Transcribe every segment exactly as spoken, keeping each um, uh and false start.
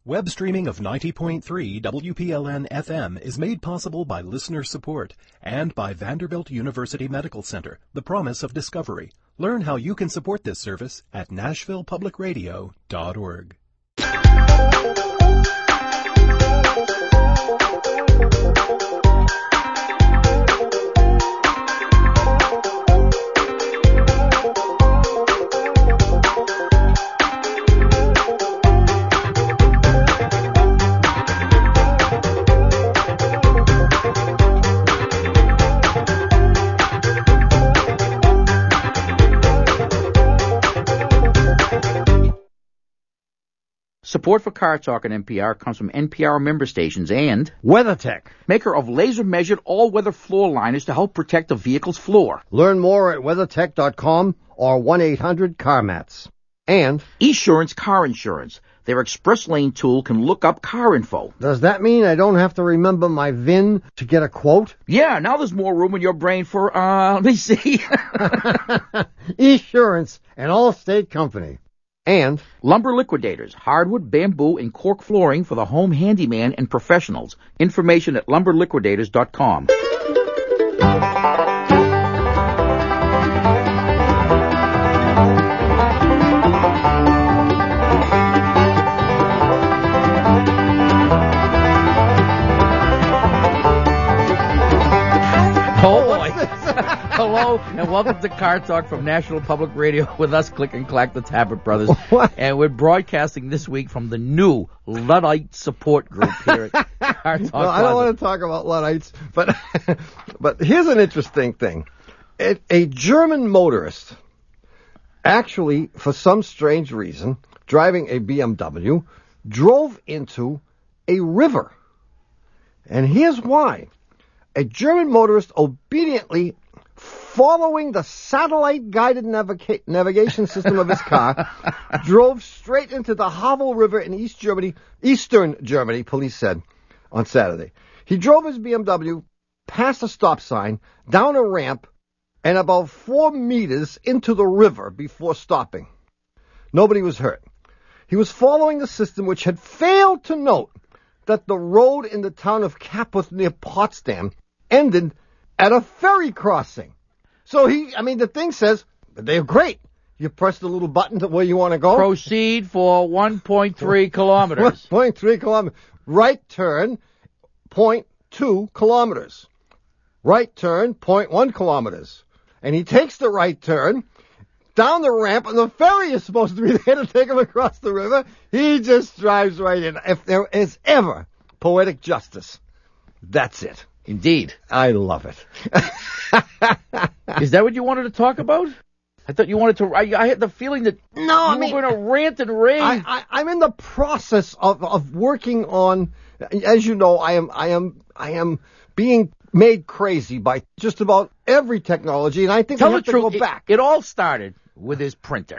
Web streaming of ninety point three W P L N F M is made possible by listener support and by Vanderbilt University Medical Center, the promise of discovery. Learn how you can support this service at nashville public radio dot org. Support for Car Talk on N P R comes from N P R member stations and WeatherTech, maker of laser-measured all-weather floor liners to help protect a vehicle's floor. Learn more at weathertech dot com or one eight hundred car mats. And Esurance Car Insurance. Their Express Lane tool can look up car info. Does that mean I don't have to remember my V I N to get a quote? Yeah, now there's more room in your brain for, uh, let me see. Esurance, an all-state company. And Lumber Liquidators, hardwood, bamboo, and cork flooring for the home handyman and professionals. Information at lumber liquidators dot com. Hello, and welcome to Car Talk from National Public Radio with us, Click and Clack, the Tabbert Brothers. What? And we're broadcasting this week from the new Luddite support group here at Car Talk. No, I don't want to talk about Luddites, but but here's an interesting thing. A, a German motorist, actually, for some strange reason, driving a B M W, drove into a river. And here's why. A German motorist obediently following the satellite-guided naviga- navigation system of his car, drove straight into the Havel River in East Germany, Eastern Germany, police said on Saturday. He drove his B M W past a stop sign, down a ramp, and about four meters into the river before stopping. Nobody was hurt. He was following the system which had failed to note that the road in the town of Kaputh near Potsdam ended at a ferry crossing. So he, I mean, the thing says, they're great. You press the little button to where you want to go. Proceed for one point three kilometers. one point three kilometers. Right turn, zero point two kilometers. Right turn, zero point one kilometers. And he takes the right turn down the ramp, and the ferry is supposed to be there to take him across the river. He just drives right in. If there is ever poetic justice, that's it. Indeed. I love it. Is that what you wanted to talk about? I thought you wanted to. I, I had the feeling that no, you I mean, were going to rant and rave. I, I, I'm in the process of, of working on. As you know, I am I am I am being made crazy by just about every technology, and I think Tell we have the to truth, go back. It, it all started with his printer.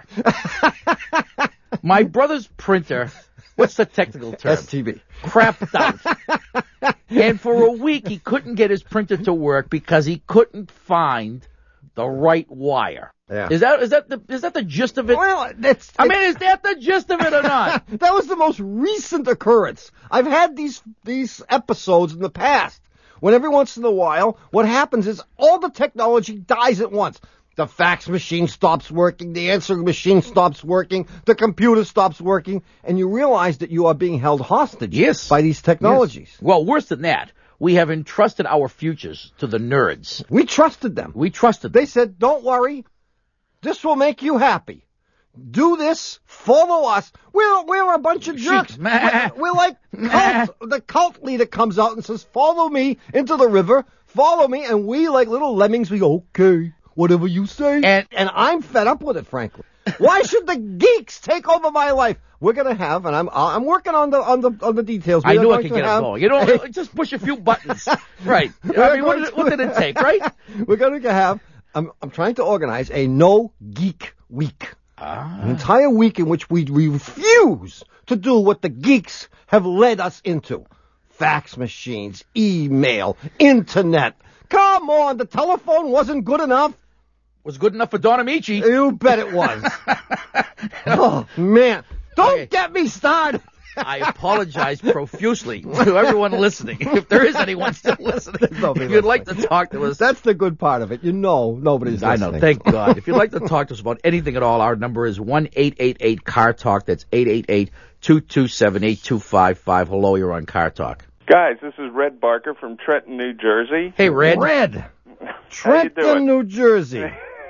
My brother's printer. What's the technical term? S T B. Crapped out. And for a week, he couldn't get his printer to work because he couldn't find the right wire. Yeah. Is that is that the is that the gist of it? Well, that's. I mean, is that the gist of it or not? That was the most recent occurrence. I've had these these episodes in the past when every once in a while, what happens is all the technology dies at once. The fax machine stops working, the answering machine stops working, the computer stops working, and you realize that you are being held hostage yes. by these technologies. Yes. Well, worse than that, we have entrusted our futures to the nerds. We trusted them. We trusted them. They said, don't worry, this will make you happy. Do this, follow us. We're we're a bunch of jerks. We're, we're like cult. The cult leader comes out and says, follow me into the river, follow me, and we like little lemmings, we go, okay. Whatever you say. And, and I'm fed up with it, frankly. Why should the geeks take over my life? We're going to have, and I'm I'm working on the on the on the details. I We're knew I could get have, it going. You know, just push a few buttons. Right. I mean, what did, it, what did it take, right? We're going to have, I'm, I'm trying to organize a no geek week. Ah. An entire week in which we refuse to do what the geeks have led us into. Fax machines, email, internet. Come on, the telephone wasn't good enough. Was good enough for Don Amici. You bet it was. Oh, man. Don't Okay. get me started. I apologize profusely to everyone listening, if there is anyone still listening. If you'd like to talk to us. That's the good part of it. You know nobody's I listening. know, thank God. If you'd like to talk to us about anything at all, our number is one eight eight eight car talk. That's eight eight eight, two two seven, eight two five five. Hello, you're on Car Talk. Guys, this is Red Barker from Trenton, New Jersey. Hey, Red. Red. How you Trenton, doing? New Jersey.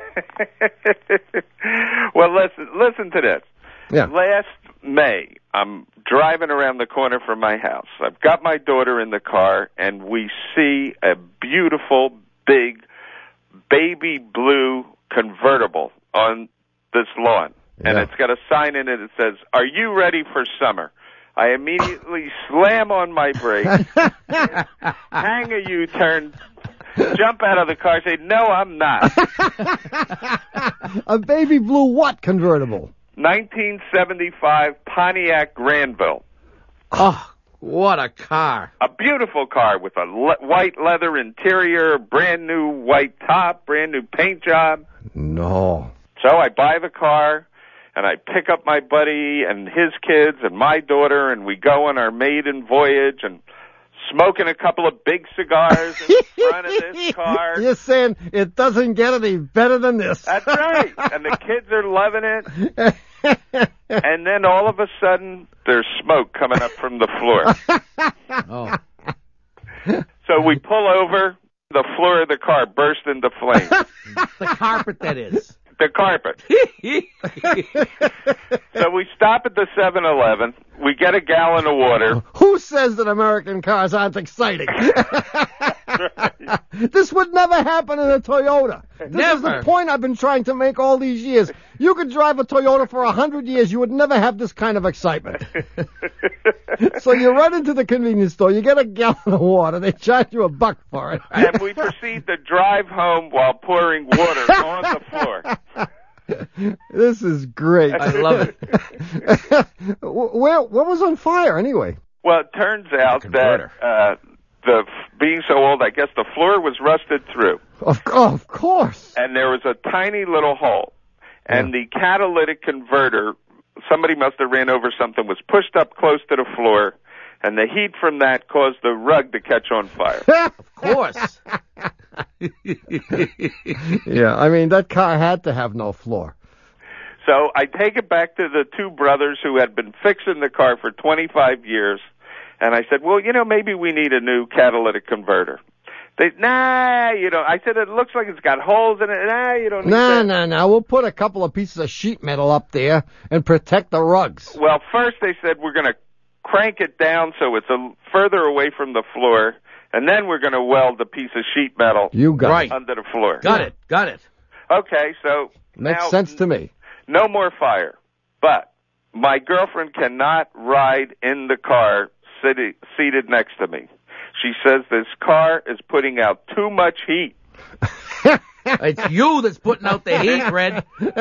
Well, listen, listen to this. Yeah. Last May, I'm driving around the corner from my house. I've got my daughter in the car, and we see a beautiful, big, baby blue convertible on this lawn. And Yeah. it's got a sign in it that says, "Are you ready for summer?" I immediately slam on my brakes, hang a U-turn, jump out of the car, say, "No, I'm not." A baby blue what convertible? nineteen seventy-five Pontiac Granville. Oh, what a car. A beautiful car with a le- white leather interior, brand new white top, brand new paint job. No. So I buy the car, and I pick up my buddy and his kids and my daughter, and we go on our maiden voyage and smoking a couple of big cigars in front of this car. You're saying it doesn't get any better than this. That's right. And the kids are loving it. And then all of a sudden, there's smoke coming up from the floor. Oh. So we pull over. The floor of the car burst into flames. The carpet, that is. The carpet. So we stop at the seven eleven. We get a gallon of water. Who says that American cars aren't exciting? This would never happen in a Toyota. This Never. is the point I've been trying to make all these years. You could drive a Toyota for a hundred years, you would never have this kind of excitement. So you run into the convenience store, you get a gallon of water, they charge you a buck for it. And we proceed to drive home while pouring water on the floor. This is great. I love it. Where, what was on fire anyway? Well, it turns out that Converter. uh, the being so old, I guess the floor was rusted through, Of, oh, of course. and there was a tiny little hole. And the catalytic converter, somebody must have ran over something, was pushed up close to the floor, and the heat from that caused the rug to catch on fire. Of course. Yeah, I mean, that car had to have no floor. So I take it back to the two brothers who had been fixing the car for twenty-five years, and I said, well, you know, maybe we need a new catalytic converter. They, nah, you know, I said, it looks like it's got holes in it. Nah, you don't need No, that. no, no. We'll put a couple of pieces of sheet metal up there and protect the rugs. Well, first they said we're going to crank it down so it's a further away from the floor, and then we're going to weld a piece of sheet metal You got Right. it. under the floor. Got it. Got it. Okay, so Makes now, sense to me. no more fire. But my girlfriend cannot ride in the car sitting, seated next to me. She says this car is putting out too much heat. It's you that's putting out the heat, Red.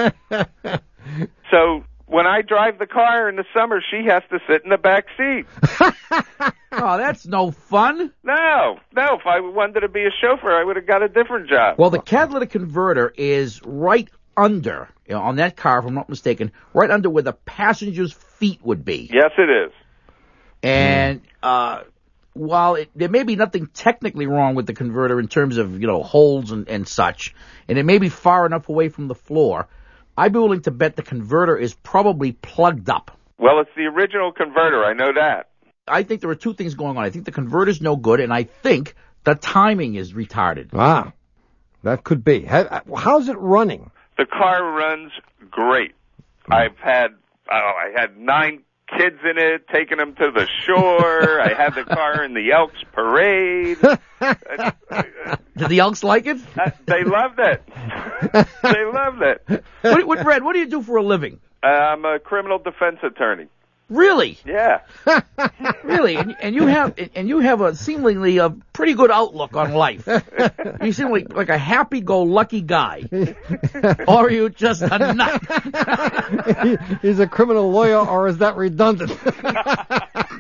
So when I drive the car in the summer, she has to sit in the back seat. Oh, that's no fun. No, no. If I wanted to be a chauffeur, I would have got a different job. Well, the catalytic converter is right under, you know, on that car, if I'm not mistaken, right under where the passenger's feet would be. Yes, it is. And uh, while it, there may be nothing technically wrong with the converter in terms of, you know, holes and, and such, and it may be far enough away from the floor, I'd be willing to bet the converter is probably plugged up. Well, it's the original converter. I know that. I think there are two things going on. I think the converter's no good, and I think the timing is retarded. Ah, that could be. How- How's it running? The car runs great. I've had, oh, I had nine kids in it, taking them to the shore. I had the car in the Elks Parade. Did the Elks like it? Uh, they loved it. They loved it. What, what, Red, what do you do for a living? Uh, I'm a criminal defense attorney. Really? Yeah. Really? And, and you have and you have a seemingly a pretty good outlook on life. You seem like, like a happy-go-lucky guy. Or are you just a nut? He- He's a criminal lawyer, or is that redundant?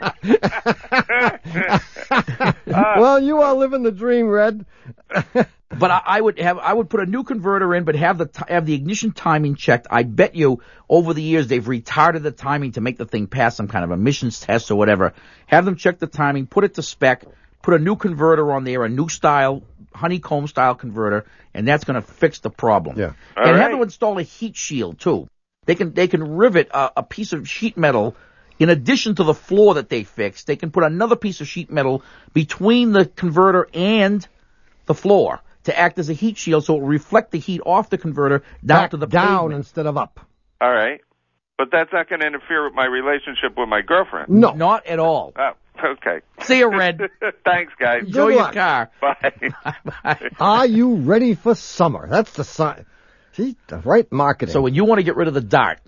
Well, you are living the dream, Red. But I, I would have I would put a new converter in, but have the t- have the ignition timing checked. I bet you over the years they've retarded the timing to make the thing pass some kind of emissions test or whatever. Have them check the timing, put it to spec, put a new converter on there, a new style honeycomb style converter, and that's going to fix the problem. Yeah. All and right. have them install a heat shield too. They can they can rivet a, a piece of sheet metal. In addition to the floor that they fixed, they can put another piece of sheet metal between the converter and the floor to act as a heat shield, so it will reflect the heat off the converter down Back to the down pavement. instead of up. All right. But that's not going to interfere with my relationship with my girlfriend. No. Not at all. Oh, okay. See you, Red. Thanks, guys. Enjoy Good your luck. car. Bye. Bye. Are you ready for summer? That's the sign. See, the right marketing. So when you want to get rid of the dart,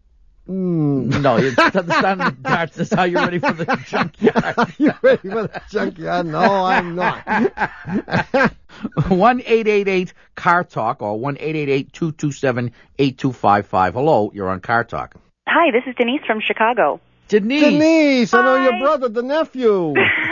Mm. no, it's the sound of the darts. That's how you're ready for the junkyard. Are you ready for the junkyard? No, I'm not. one eight eight eight car talk or one eight eight eight two two seven eight two five five. Hello, you're on Car Talk. Hi, this is Denise from Chicago. Denise. Denise, I know Hi. your brother, the nephew. Oh,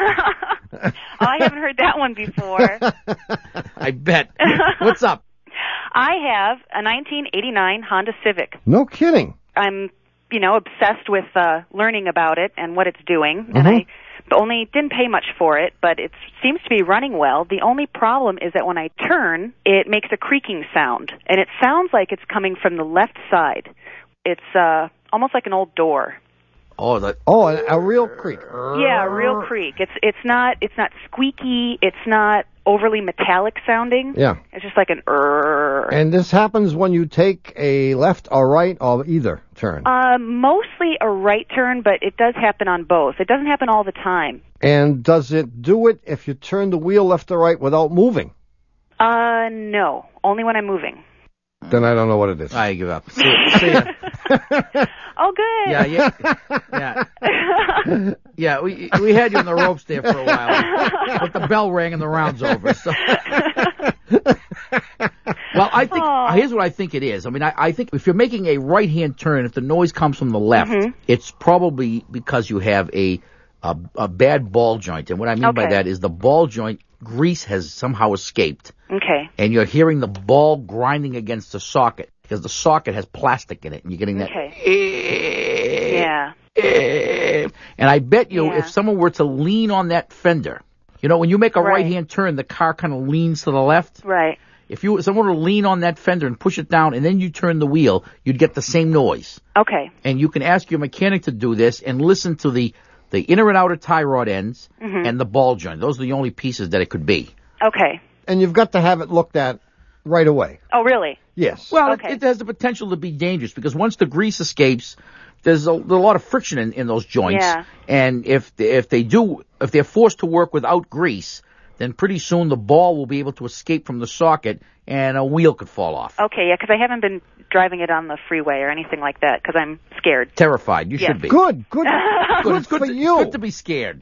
I haven't heard that one before. I bet. What's up? I have a nineteen eighty-nine Honda Civic. No kidding. I'm, you know, obsessed with uh, learning about it and what it's doing, and Mhm. I only didn't pay much for it, but it seems to be running well. The only problem is that when I turn, it makes a creaking sound, and it sounds like it's coming from the left side. It's uh, almost like an old door. Oh, the, Oh, a, a real creak. Yeah, a real creak. It's it's not it's not squeaky. It's not overly metallic sounding. Yeah. It's just like an err. And this happens when you take a left or right or either turn. Uh, mostly a right turn, but it does happen on both. It doesn't happen all the time. And does it do it if you turn the wheel left or right without moving? Uh, no, only when I'm moving. Then I don't know what it is. I give up. See, see ya. Oh, good. Yeah, yeah, yeah. Yeah, we we had you on the ropes there for a while, but the bell rang and the round's over. So, well, I think Aw. here's what I think it is. I mean, I, I think if you're making a right-hand turn, if the noise comes from the left, Mhm. it's probably because you have a, a a bad ball joint, and what I mean by Okay. that is the ball joint grease has somehow escaped, Okay. and you're hearing the ball grinding against the socket because the socket has plastic in it, and you're getting that. Okay. Yeah. And I bet you Yeah. if someone were to lean on that fender, you know, when you make a Right. right-hand turn, the car kind of leans to the left. Right. If you someone were to lean on that fender and push it down, and then you turn the wheel, you'd get the same noise. Okay. And you can ask your mechanic to do this and listen to the the inner and outer tie rod ends Mhm. and the ball joint. Those are the only pieces that it could be. Okay. And you've got to have it looked at right away. Oh, really? Yes. Well, Okay. it, it has the potential to be dangerous because once the grease escapes, there's a, there's a lot of friction in, in those joints. Yeah. And if if they do, if they're forced to work without grease, then pretty soon the ball will be able to escape from the socket and a wheel could fall off. Okay, yeah, because I haven't been driving it on the freeway or anything like that because I'm scared. Terrified. You Yes. should be. Good, good, Good. good It's good for to, you. It's good to be scared.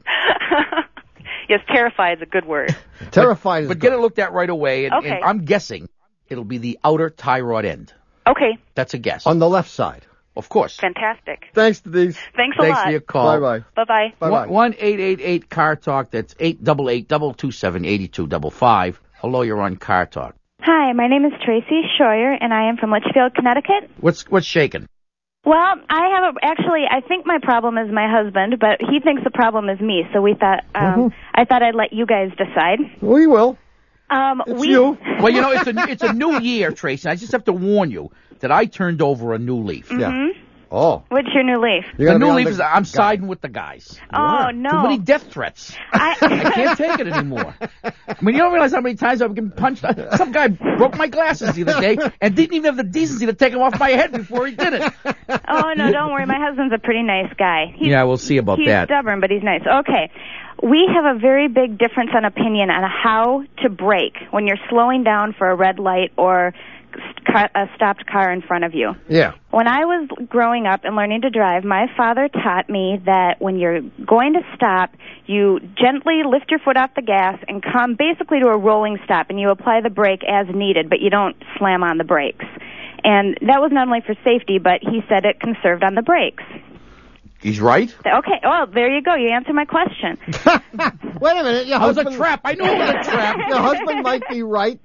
Yes, terrified is a good word. Terrified is But good. get it looked at right away. And, Okay. and I'm guessing it'll be the outer tie rod end. Okay, That's a guess. on the left side. Of course. fantastic. Thanks, Denise. Thanks a Thanks lot. for your call. Bye-bye. Bye-bye. Bye-bye. One eight eight eight car talk. That's eight double eight double two seven eighty two double five. Hello, you're on Car Talk. Hi, my name is Tracy Scheuer, and I am from Litchfield, Connecticut. What's what's shaking? Well, I have a, actually, I think my problem is my husband, but he thinks the problem is me. So we thought, um, Mhm. I thought I'd let you guys decide. We will. Um, It's we, you. Well, you know, it's a it's a new year, Tracy. I just have to warn you that I turned over a new leaf. Yeah. Oh. What's your new leaf? You're The gonna new be on leaf the is I'm guy. siding with the guys. Oh Too many no! death threats. I, I can't take it anymore. I mean, you don't realize how many times I've been punched. Some guy broke my glasses the other day and didn't even have the decency to take them off my head before he did it. oh no! Don't worry, my husband's a pretty nice guy. He's, Yeah, we'll see about he's that. stubborn, but he's nice. Okay. We have a very big difference on opinion on how to brake when you're slowing down for a red light or st- a stopped car in front of you. Yeah. When I was growing up and learning to drive, my father taught me that when you're going to stop, you gently lift your foot off the gas and come basically to a rolling stop, and you apply the brake as needed, but you don't slam on the brakes. And that was not only for safety, but he said it conserved on the brakes. He's right. Okay, well, there you go. You answered my question. Wait a minute. Your That was a husband, trap. I knew it was a trap. Your husband might be right.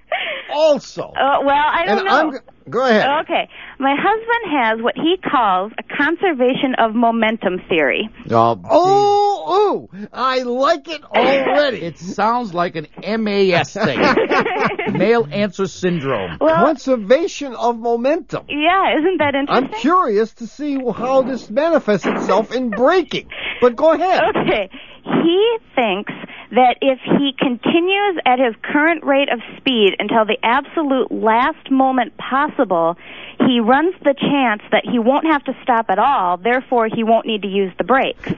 also. Uh, well, I don't and know. I'm, go ahead. Okay. My husband has what he calls a conservation of momentum theory. Oh, Oh, ooh, I like it already. it sounds like an M A S thing. Male answer syndrome. Well, Conservation of momentum. yeah, isn't that I'm interesting? curious to see how this manifests itself in braking. But go ahead. Okay. He thinks that if he continues at his current rate of speed until the absolute last moment possible, he runs the chance that he won't have to stop at all, therefore he won't need to use the brakes.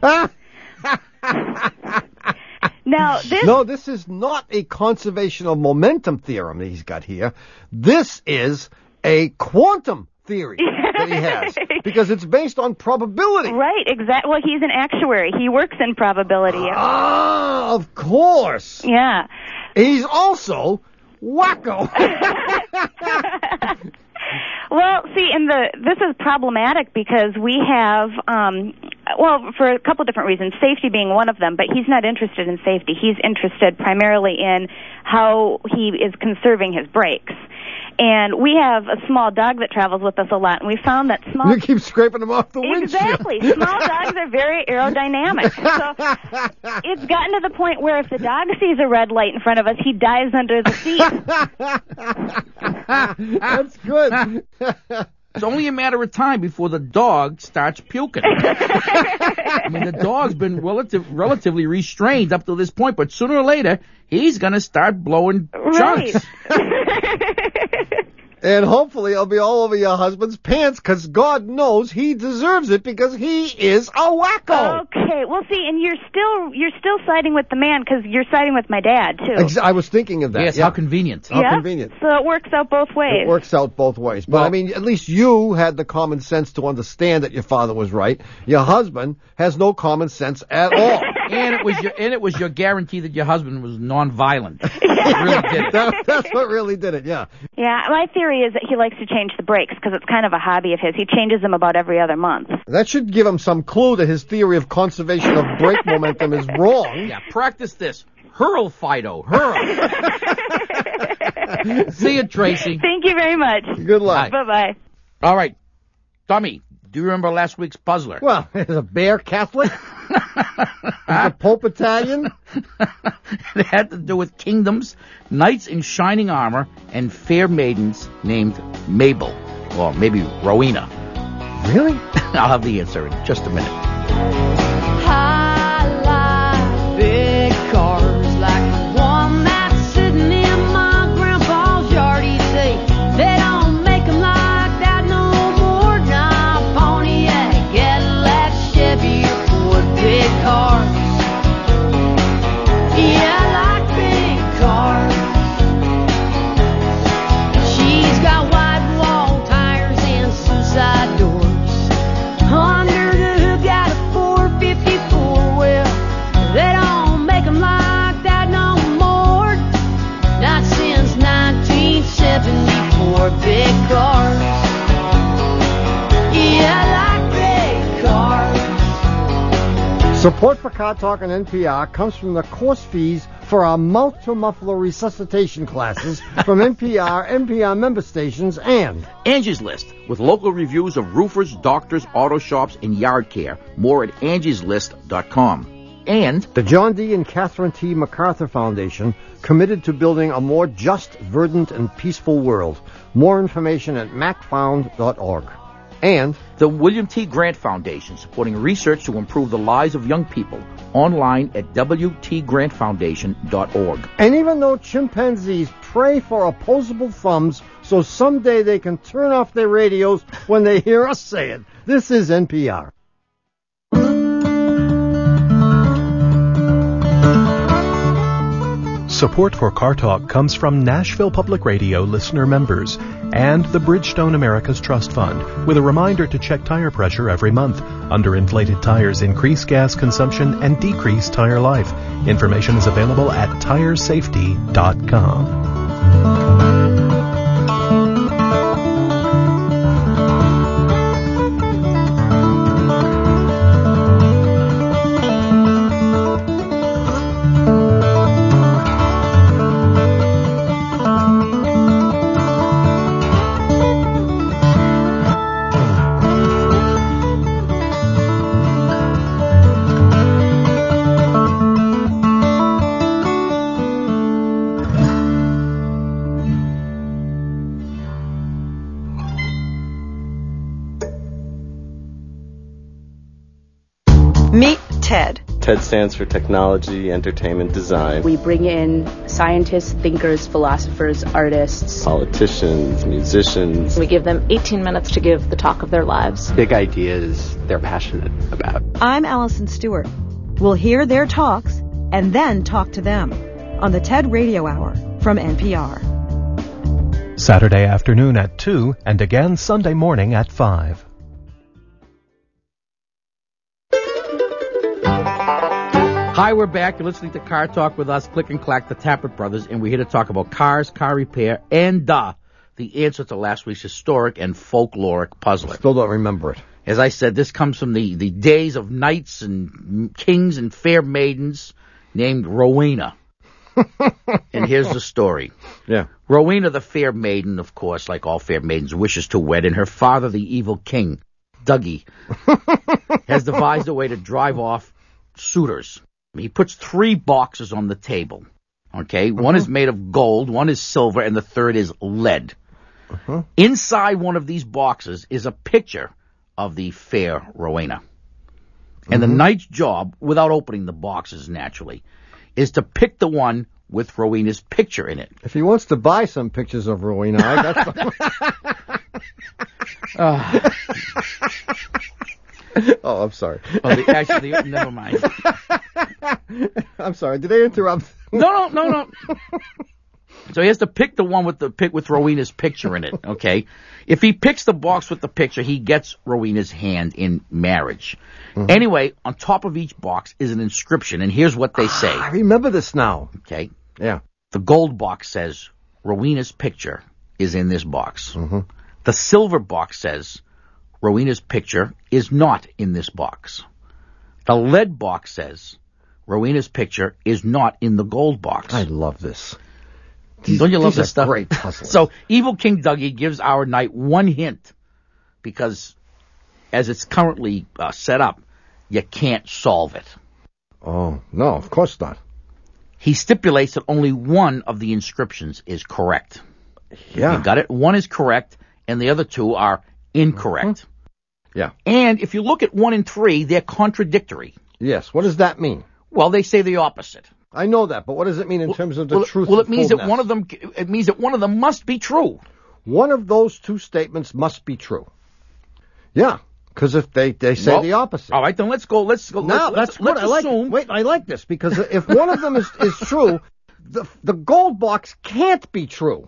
Now, this... No, this is not a conservation of momentum theorem that he's got here. This is a quantum theory that he has, because it's based on probability. Right, exactly. Well, he's an actuary. He works in probability. Ah, of course. Yeah. He's also wacko. Well, see, and the this is problematic because we have, um, well, for a couple different reasons, safety being one of them, but he's not interested in safety. He's interested primarily in how he is conserving his brakes. And we have a small dog that travels with us a lot, and we found that small... You keep scraping them off the windshield. Exactly. Small dogs are very aerodynamic. So it's gotten to the point where if the dog sees a red light in front of us, he dives under the seat. That's good. It's only a matter of time before the dog starts puking. I mean, the dog's been relative, relatively restrained up to this point, but sooner or later, he's going to start blowing Right. chunks. And hopefully it'll be all over your husband's pants, because God knows he deserves it, because he is a wacko. Okay. Well, see, and you're still you're still siding with the man because you're siding with my dad too. Ex- I was thinking of that. Yes, yeah. how convenient. How Yeah? convenient. So it works out both ways. It works out both ways. But, Well- I mean, at least you had the common sense to understand that your father was right. Your husband has no common sense at all. And it was your and it was your guarantee that your husband was nonviolent. It really did it. that, that's what really did it, yeah. Yeah, my theory is that he likes to change the brakes because it's kind of a hobby of his. He changes them about every other month. That should give him some clue that his theory of conservation of brake momentum is wrong. Yeah, practice this. Hurl, Fido, hurl. See you, Tracy. Thank you very much. Good luck. Bye bye. All right, Tommy, do you remember last week's puzzler? Well, is a bear Catholic? Is the Pope Italian? It had to do with kingdoms, knights in shining armor, and fair maidens named Mabel, or maybe Rowena. Really? I'll have the answer in just a minute. I like big cars like the one that's sitting in my grandpa's yard. He'd say, they don't make 'em like that no more. Now Pontiac, Cadillac, Chevy, or Ford, big cars. Yeah, I like big cars. She's got wide wall tires and suicide doors. Under the hood got a four fifty-four. Well, they don't make 'em like that no more. Not since nineteen seventy-four. Big cars. Yeah, I like big cars. Support for Car Talk and N P R comes from the course fees for our mouth-to-muffler resuscitation classes from N P R, N P R member stations, and Angie's List, with local reviews of roofers, doctors, auto shops, and yard care. More at angies list dot com. And the John D. and Catherine T. MacArthur Foundation, committed to building a more just, verdant, and peaceful world. More information at mac found dot org. And the William T. Grant Foundation, supporting research to improve the lives of young people. Online at w t grant foundation dot org. And even though chimpanzees pray for opposable thumbs so someday they can turn off their radios when they hear us say it, this is N P R. Support for Car Talk comes from Nashville Public Radio listener members and the Bridgestone America's Trust Fund, with a reminder to check tire pressure every month. Underinflated tires increase gas consumption and decrease tire life. Information is available at tire safety dot com. TED stands for Technology, Entertainment, Design. We bring in scientists, thinkers, philosophers, artists, politicians, musicians. We give them eighteen minutes to give the talk of their lives. Big ideas they're passionate about. I'm Allison Stewart. We'll hear their talks and then talk to them on the TED Radio Hour from N P R. Saturday afternoon at two and again Sunday morning at five. Hi, we're back. You're listening to Car Talk with us, Click and Clack, the Tappert Brothers, and we're here to talk about cars, car repair, and uh, the answer to last week's historic and folkloric puzzler. Still don't remember it. As I said, this comes from the, the days of knights and kings and fair maidens named Rowena. And here's the story. Yeah. Rowena, the fair maiden, of course, like all fair maidens, wishes to wed, and her father, the evil king, Dougie, has devised a way to drive off suitors. He puts three boxes on the table. Okay, uh-huh. One is made of gold, one is silver, and the third is lead. Uh-huh. Inside one of these boxes is a picture of the fair Rowena. And uh-huh. the knight's job, without opening the boxes naturally, is to pick the one with Rowena's picture in it. If he wants to buy some pictures of Rowena, I got some. uh. Oh, I'm sorry. Oh, the, actually, the, never mind. I'm sorry. Did I interrupt? No, no, no, no. So he has to pick the one with the pick with Rowena's picture in it. Okay. If he picks the box with the picture, he gets Rowena's hand in marriage. Mm-hmm. Anyway, on top of each box is an inscription, and here's what they say. I remember this now. Okay. Yeah. The gold box says Rowena's picture is in this box. Mm-hmm. The silver box says Rowena's picture is not in this box. The lead box says Rowena's picture is not in the gold box. I love this. These, Don't you love this stuff? Great puzzle. So Evil King Dougie gives our knight one hint, because as it's currently uh, set up, you can't solve it. Oh, no, of course not. He stipulates that only one of the inscriptions is correct. Yeah. You got it? One is correct, and the other two are incorrect. Mm-hmm. Yeah. And if you look at one and three, they're contradictory. Yes. What does that mean? Well, they say the opposite. I know that, but what does it mean in well, terms of the well, truth? Well, it means fullness? that one of them. It means that one of them must be true. One of those two statements must be true. Yeah, because if they, they say well, the opposite. All right, then let's go. Let's go. Now let's, that's let's, good. let's I assume. like. Wait, I like this because if one of them is, is true, the the gold box can't be true.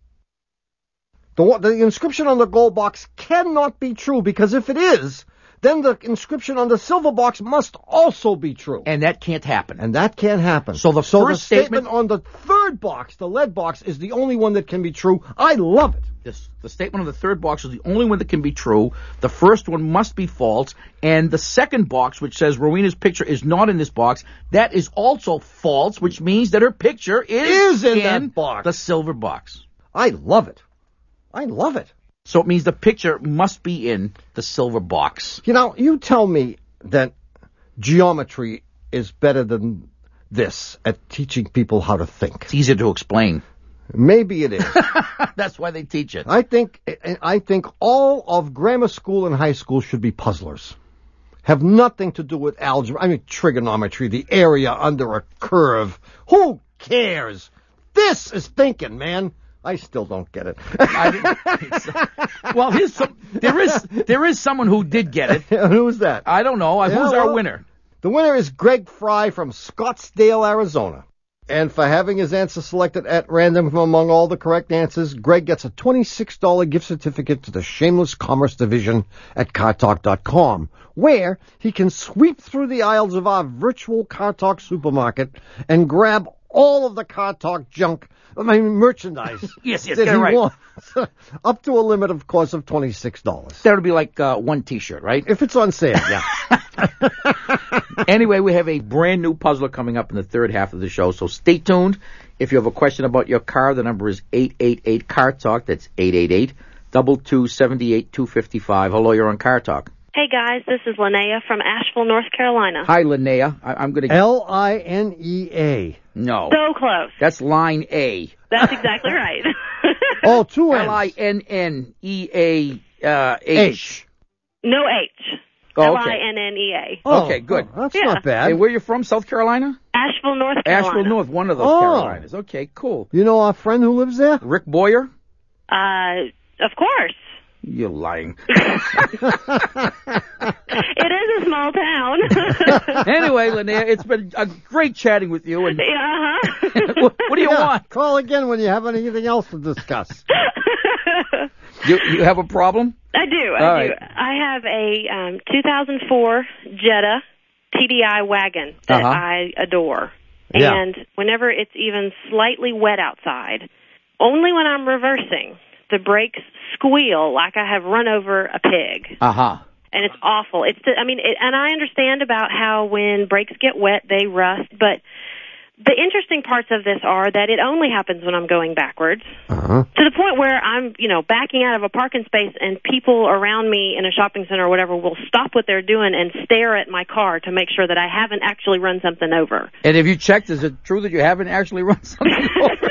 The the inscription on the gold box cannot be true, because if it is, then the inscription on the silver box must also be true. And that can't happen. And that can't happen. So the so first the statement, statement on the third box, the lead box, is the only one that can be true. I love it. This, the statement on the third box is the only one that can be true. The first one must be false. And the second box, which says Rowena's picture is not in this box, that is also false, which means that her picture is, is in, in that box. The silver box. I love it. I love it. So it means the picture must be in the silver box. You know, you tell me that geometry is better than this at teaching people how to think. It's easier to explain. Maybe it is. That's why they teach it. I think I think all of grammar school and high school should be puzzlers. Have nothing to do with algebra. I mean, trigonometry, the area under a curve. Who cares? This is thinking, man. I still don't get it. I well, here's some, there is there is someone who did get it. Who's that? I don't know. Yeah, Who's well, our winner? The winner is Greg Fry from Scottsdale, Arizona. And for having his answer selected at random from among all the correct answers, Greg gets a twenty-six dollars gift certificate to the Shameless Commerce Division at car talk dot com, where he can sweep through the aisles of our virtual Car Talk supermarket and grab all of the Car Talk junk, I mean merchandise. yes, yes, that get he it right. wants, up to a limit, of course, of twenty-six dollars. That would be like uh, one T-shirt, right? If it's on sale, yeah. Anyway, we have a brand new puzzler coming up in the third half of the show, so stay tuned. If you have a question about your car, the number is eight eight eight, C A R Talk. That's eight eight eight, two two seven eight, two five five. Hello, you're on Car Talk. Hey, guys, this is Linnea from Asheville, North Carolina. Hi, Linnea. I- I'm going to... L I N E A. No. So close. That's line A. That's exactly right. Oh, two N's. L I N N E A uh, H. H. No H. Oh, L okay. I N N E A. Oh, okay, good. oh, that's Yeah. not bad. Hey, where you from? South Carolina? Asheville, North Carolina. Asheville North, one of those Oh. Carolinas. Okay, cool. You know our friend who lives there? Rick Boyer? Uh, of course. You're lying. It is a small town. Anyway, Linnea, it's been a great chatting with you. And Yeah, uh-huh. what, what do you Yeah, want? Call again when you have anything else to discuss. You, you have a problem? I do. I All do. right. I have a um, two thousand four Jetta T D I wagon that Uh-huh. I adore. Yeah. And whenever it's even slightly wet outside, only when I'm reversing, the brakes squeal like I have run over a pig. Uh-huh. And it's awful. It's the, I mean, it, and I understand about how when brakes get wet, they rust, but the interesting parts of this are that it only happens when I'm going backwards. Uh-huh. To the point where I'm, you know, backing out of a parking space and people around me in a shopping center or whatever will stop what they're doing and stare at my car to make sure that I haven't actually run something over. And have you checked, is it true that you haven't actually run something over?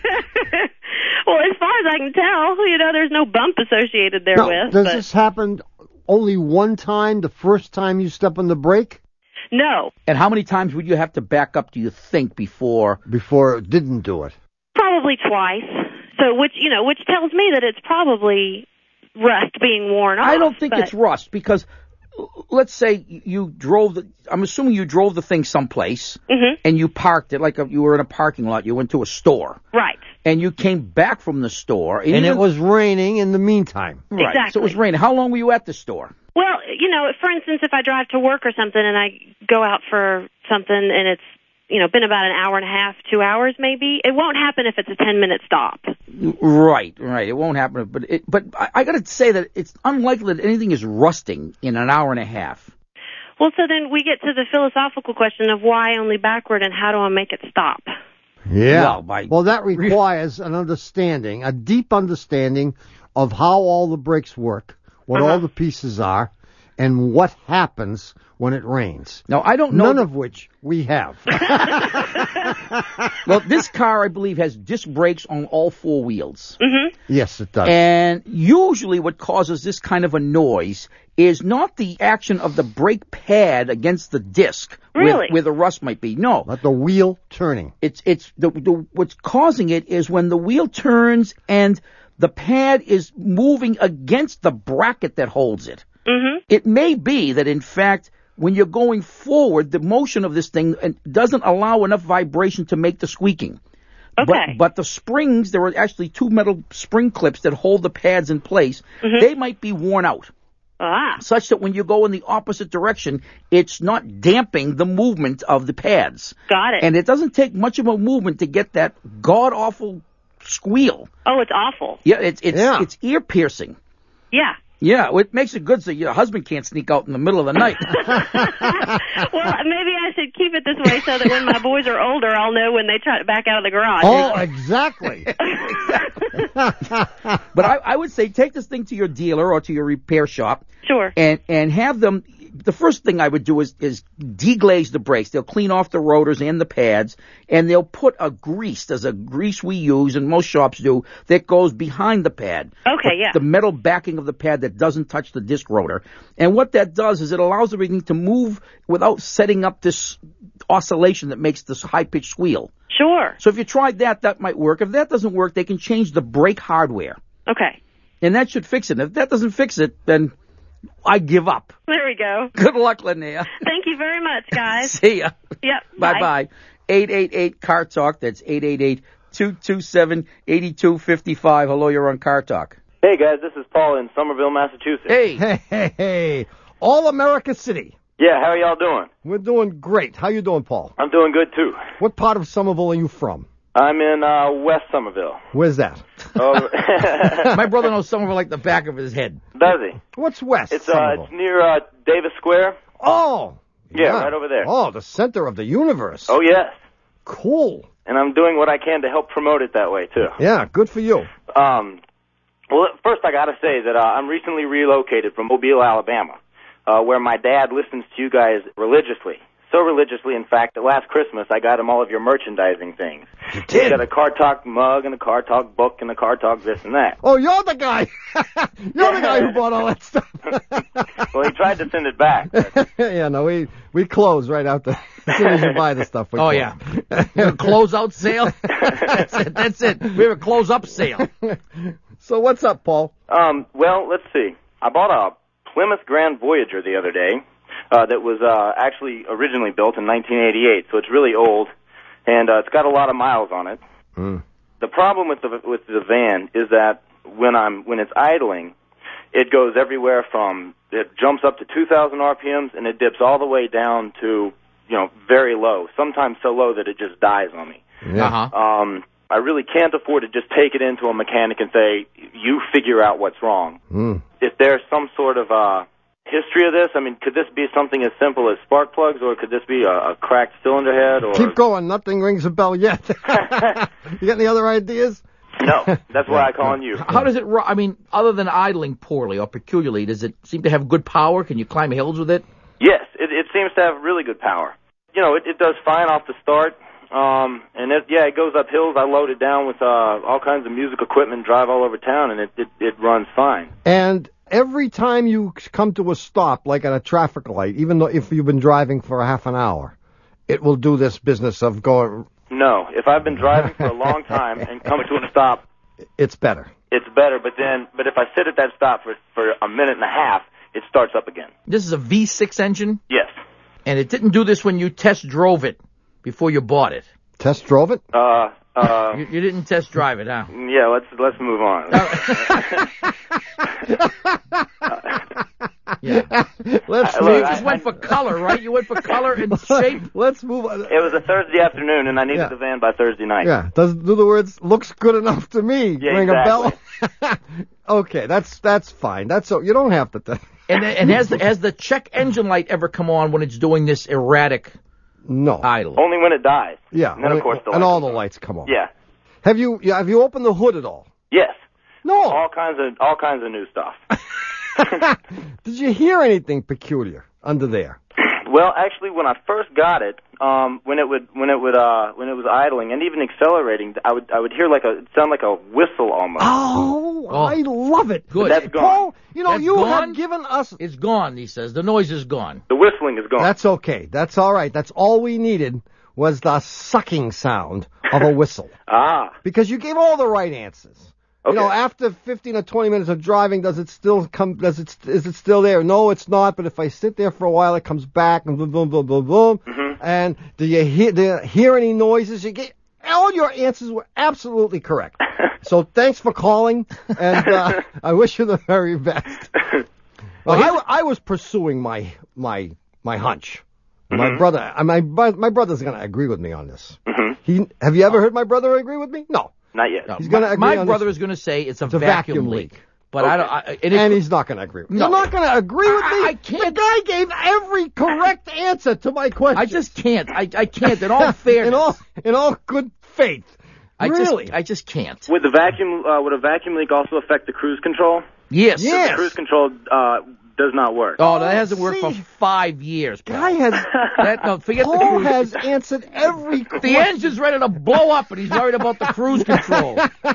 Well, as far as I can tell, you know, there's no bump associated Now, therewith. does but this happen only one time, the first time you step on the brake? No, And how many times would you have to back up, do you think, before? Before it didn't do it. probably twice. So, which, you know, which tells me that it's probably rust being worn off. I don't think but- it's rust because let's say you drove the, I'm assuming you drove the thing someplace Mhm. and you parked it like a, you were in a parking lot. You went to a store. Right. And you came back from the store. And even- it was raining in the meantime. Right. Exactly. So it was raining. How long were you at the store? Well, you know, for instance, if I drive to work or something and I go out for something and it's, you know, been about an hour and a half, two hours maybe, it won't happen if it's a ten-minute stop. Right, right. It won't happen. But it, but I, I got to say that it's unlikely that anything is rusting in an hour and a half. Well, so then we get to the philosophical question of why only backward and how do I make it stop? Yeah. Well, by- Well, that requires an understanding, a deep understanding of how all the brakes work, what Uh-huh. all the pieces are, and what happens when it rains. Now, I don't know. None of which we have. Well, this car, I believe, has disc brakes on all four wheels. Mm-hmm. Yes, it does. And usually what causes this kind of a noise is not the action of the brake pad against the disc Really? where, where the rust might be. No. But the wheel turning. It's it's the, the what's causing it is when the wheel turns and the pad is moving against the bracket that holds it. Mm-hmm. It may be that, in fact, when you're going forward, the motion of this thing doesn't allow enough vibration to make the squeaking. Okay. But, but the springs, there are actually two metal spring clips that hold the pads in place. Mhm. They might be worn out, Ah. such that when you go in the opposite direction, it's not damping the movement of the pads. Got it. And it doesn't take much of a movement to get that god-awful squeal. Oh, it's awful. Yeah, it's it's Yeah. it's ear-piercing. Yeah. Yeah, it makes it good so your husband can't sneak out in the middle of the night. Well, maybe I should keep it this way so that when my boys are older, I'll know when they try to back out of the garage. Oh, exactly. But I, I would say take this thing to your dealer or to your repair shop Sure. and and have them. The first thing I would do is is deglaze the brakes. They'll clean off the rotors and the pads, and they'll put a grease. There's a grease we use, and most shops do, that goes behind the pad. Okay, the, yeah. The metal backing of the pad that doesn't touch the disc rotor. And what that does is it allows everything to move without setting up this oscillation that makes this high-pitched squeal. Sure. So if you tried that, that might work. If that doesn't work, they can change the brake hardware. Okay. And that should fix it. If that doesn't fix it, then I give up. There we go. Good luck, Linnea. Thank you very much, guys. See ya. Yep. Bye-bye. eight eight eight, C A R Talk. That's eight eight eight, two two seven, eight two five five. Hello, you're on Car Talk. Hey, guys, this is Paul in Somerville, Massachusetts. Hey. Hey, hey, hey. All America City. Yeah, how are y'all doing? We're doing great. How you doing, Paul? I'm doing good, too. What part of Somerville are you from? I'm in uh, West Somerville. Where's that? Oh, My brother knows Somerville like the back of his head. does he? What's west? It's uh, Somerville? it's near uh, Davis Square. Oh. Yeah, right over there. Oh, the center of the universe. Oh, yes. Cool. And I'm doing what I can to help promote it that way, too. Yeah, good for you. Um, well, first I got to say that uh, I'm recently relocated from Mobile, Alabama, uh, where my dad listens to you guys religiously. so religiously, in fact, that last Christmas I got him all of your merchandising things. You did? He got a Car Talk mug and a Car Talk book and a Car Talk this and that. Oh, you're the guy. You're the guy who bought all that stuff. Well, he tried to send it back. But... yeah, no, we we close right out there. As soon as you buy the stuff, we Oh, close. yeah. We have a close-out sale? That's it. That's it. We have a close-up sale. So what's up, Paul? Um, well, let's see. I bought a Plymouth Grand Voyager the other day uh, that was uh, actually originally built in nineteen eighty-eight, so it's really old, and uh, it's got a lot of miles on it. Mm. The problem with the with the van is that when I'm when it's idling, it goes everywhere from it jumps up to two thousand R P Ms and it dips all the way down to you know very low, sometimes so low that it just dies on me. Yeah. Uh-huh. Um, I really can't afford to just take it into a mechanic and say, you figure out what's wrong. Mm. If there's some sort of uh, history of this, I mean, could this be something as simple as spark plugs, or could this be a, a cracked cylinder head? Or Keep going. Nothing rings a bell yet. You got any other ideas? No, that's why I'm calling you. How does it ru- I mean, other than idling poorly or peculiarly, does it seem to have good power? Can you climb hills with it? Yes, it, it seems to have really good power. You know, it, it does fine off the start. Um, and it, yeah, it goes up hills. I load it down with uh, all kinds of music equipment, drive all over town, and it, it, it runs fine. And every time you come to a stop, like at a traffic light, even though if you've been driving for a half an hour, it will do this business of going... No, if I've been driving for a long time and come to a stop, it's better. It's better, but then, but if I sit at that stop for, for a minute and a half, it starts up again. This is a V six engine? Yes. And it didn't do this when you test drove it before you bought it? Test drove it? Uh, uh... you, you didn't test drive it, huh? Yeah, let's let's move on. yeah. Let's I, move You just went for color, right? You went for color and shape. Let's move on. It was a Thursday afternoon, and I needed Yeah. the van by Thursday night. Yeah, does do the words "looks good enough to me" Yeah, ring exactly. a bell? Okay, that's that's fine. That's so you don't have to. Th- And and has the has the check engine light ever come on when it's doing this erratic no idle? Only when it dies. Yeah, And then, of course, the and lights all come the on. lights come on. Yeah. Have you yeah, have you opened the hood at all? Yes. No. All kinds of all kinds of new stuff. Did you hear anything peculiar under there? Well, actually, when I first got it, um, when it would when it would uh, when it was idling and even accelerating, I would I would hear like a it sound like a whistle almost. Oh, Oh. I love it. Good. That's gone. Paul, you know That's you gone? have given us. It's gone, he says. The noise is gone. The whistling is gone. That's okay. That's all right. That's all we needed was the sucking sound of a whistle. Ah. Because you gave all the right answers. Okay. You know, after fifteen or twenty minutes of driving, does it still come? Does it? Is it still there? No, it's not. But if I sit there for a while, it comes back and boom, boom, boom, boom, boom. Mm-hmm. And do you hear? Do you hear any noises? You get all your answers were absolutely correct. So thanks for calling, and uh, I wish you the very best. Well, I, I was pursuing my my my hunch. My Mm-hmm. brother, uh, my my brother's going to agree with me on this. Mm-hmm. He, have you ever heard my brother agree with me? No. Not yet. No, He's gonna my agree my on brother this. is going to say it's a, It's a vacuum, vacuum leak. leak. But I don't. I, and, And it, he's not going to agree with me. No. You're not going to agree with me? I, I can't. The guy gave every correct answer to my question. I just can't. I, I can't. In all fairness, in all in all good faith. I really? just I just can't. Would the vacuum uh, would a vacuum leak also affect the cruise control? Yes. Yes. The cruise control uh, does not work. Oh, that hasn't worked See? for five years. Paul. Guy has That, no, forget the Paul cruise. has answered every The question. engine's ready to blow up, and he's worried about the cruise control.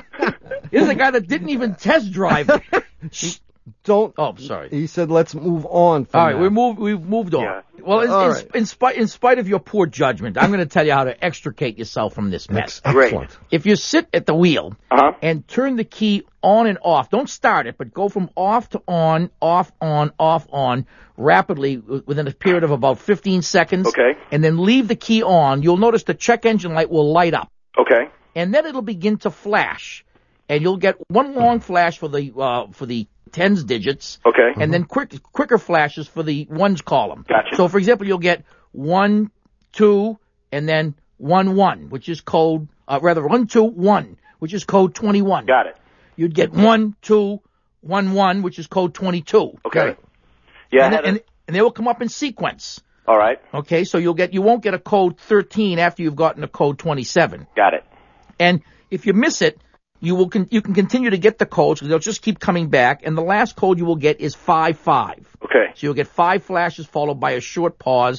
This is a guy that didn't even test drive it. He- Don't. oh, sorry. He said, "Let's move on." From All right, that. we moved. We've moved on. Yeah. Well, in, All in, right. in, spite in spite of your poor judgment, I'm going to tell you how to extricate yourself from this mess. Great. Excellent. If you sit at the wheel Uh-huh. and turn the key on and off, don't start it, but go from off to on, off, on, off, on, rapidly w- within a period of about fifteen seconds. Okay. And then leave the key on. You'll notice the check engine light will light up, Okay. and then it'll begin to flash, and you'll get one long flash for the uh, for the tens digits. Okay. And then quick, quicker flashes for the ones column. Gotcha. So, for example, you'll get one, two, and then one, one, which is code, uh, rather, one, two, one, which is code twenty-one. Got it. You'd get one, two, one, one, which is code twenty-two. Okay. Yeah. And, I had and, a- and they will come up in sequence. all right. Okay, so you'll get, you won't get a code thirteen after you've gotten a code twenty-seven. Got it. And if you miss it, you will con- you can continue to get the codes because they'll just keep coming back. And the last code you will get is five five. Okay. So you'll get five flashes followed by a short pause,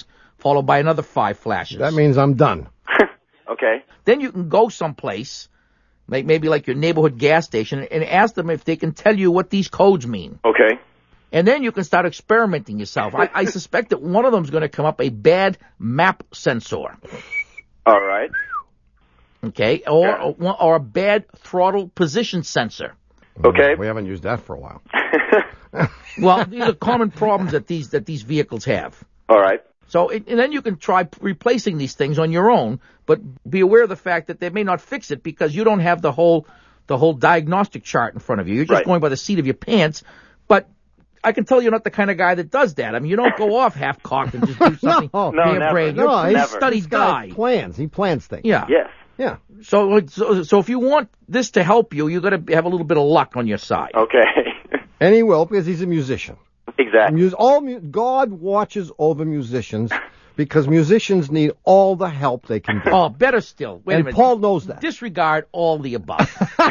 followed by another five flashes. That means I'm done. Okay. Then you can go someplace, like maybe like your neighborhood gas station, and ask them if they can tell you what these codes mean. Okay. And then you can start experimenting yourself. I, I suspect that one of them is going to come up a bad map sensor. All right. Okay, or, or or a bad throttle position sensor. Okay. We haven't used that for a while. Well, these are common problems that these that these vehicles have. All right. So, it, and then you can try p- replacing these things on your own, but be aware of the fact that they may not fix it because you don't have the whole the whole diagnostic chart in front of you. You're just Right. going by the seat of your pants. But I can tell you're not the kind of guy that does that. I mean, you don't go off half-cocked and just do something No. No, never. harebrained. No, You're a he's- studied this guy guy. plans. He plans things. Yeah. Yes. Yeah. So, so, so if you want this to help you, you got to have a little bit of luck on your side. Okay. And he will because he's a musician. Exactly. Mus- all mu- God watches over musicians because musicians need all the help they can get. Oh, better still. Wait and a minute. Paul knows that. Disregard all the above.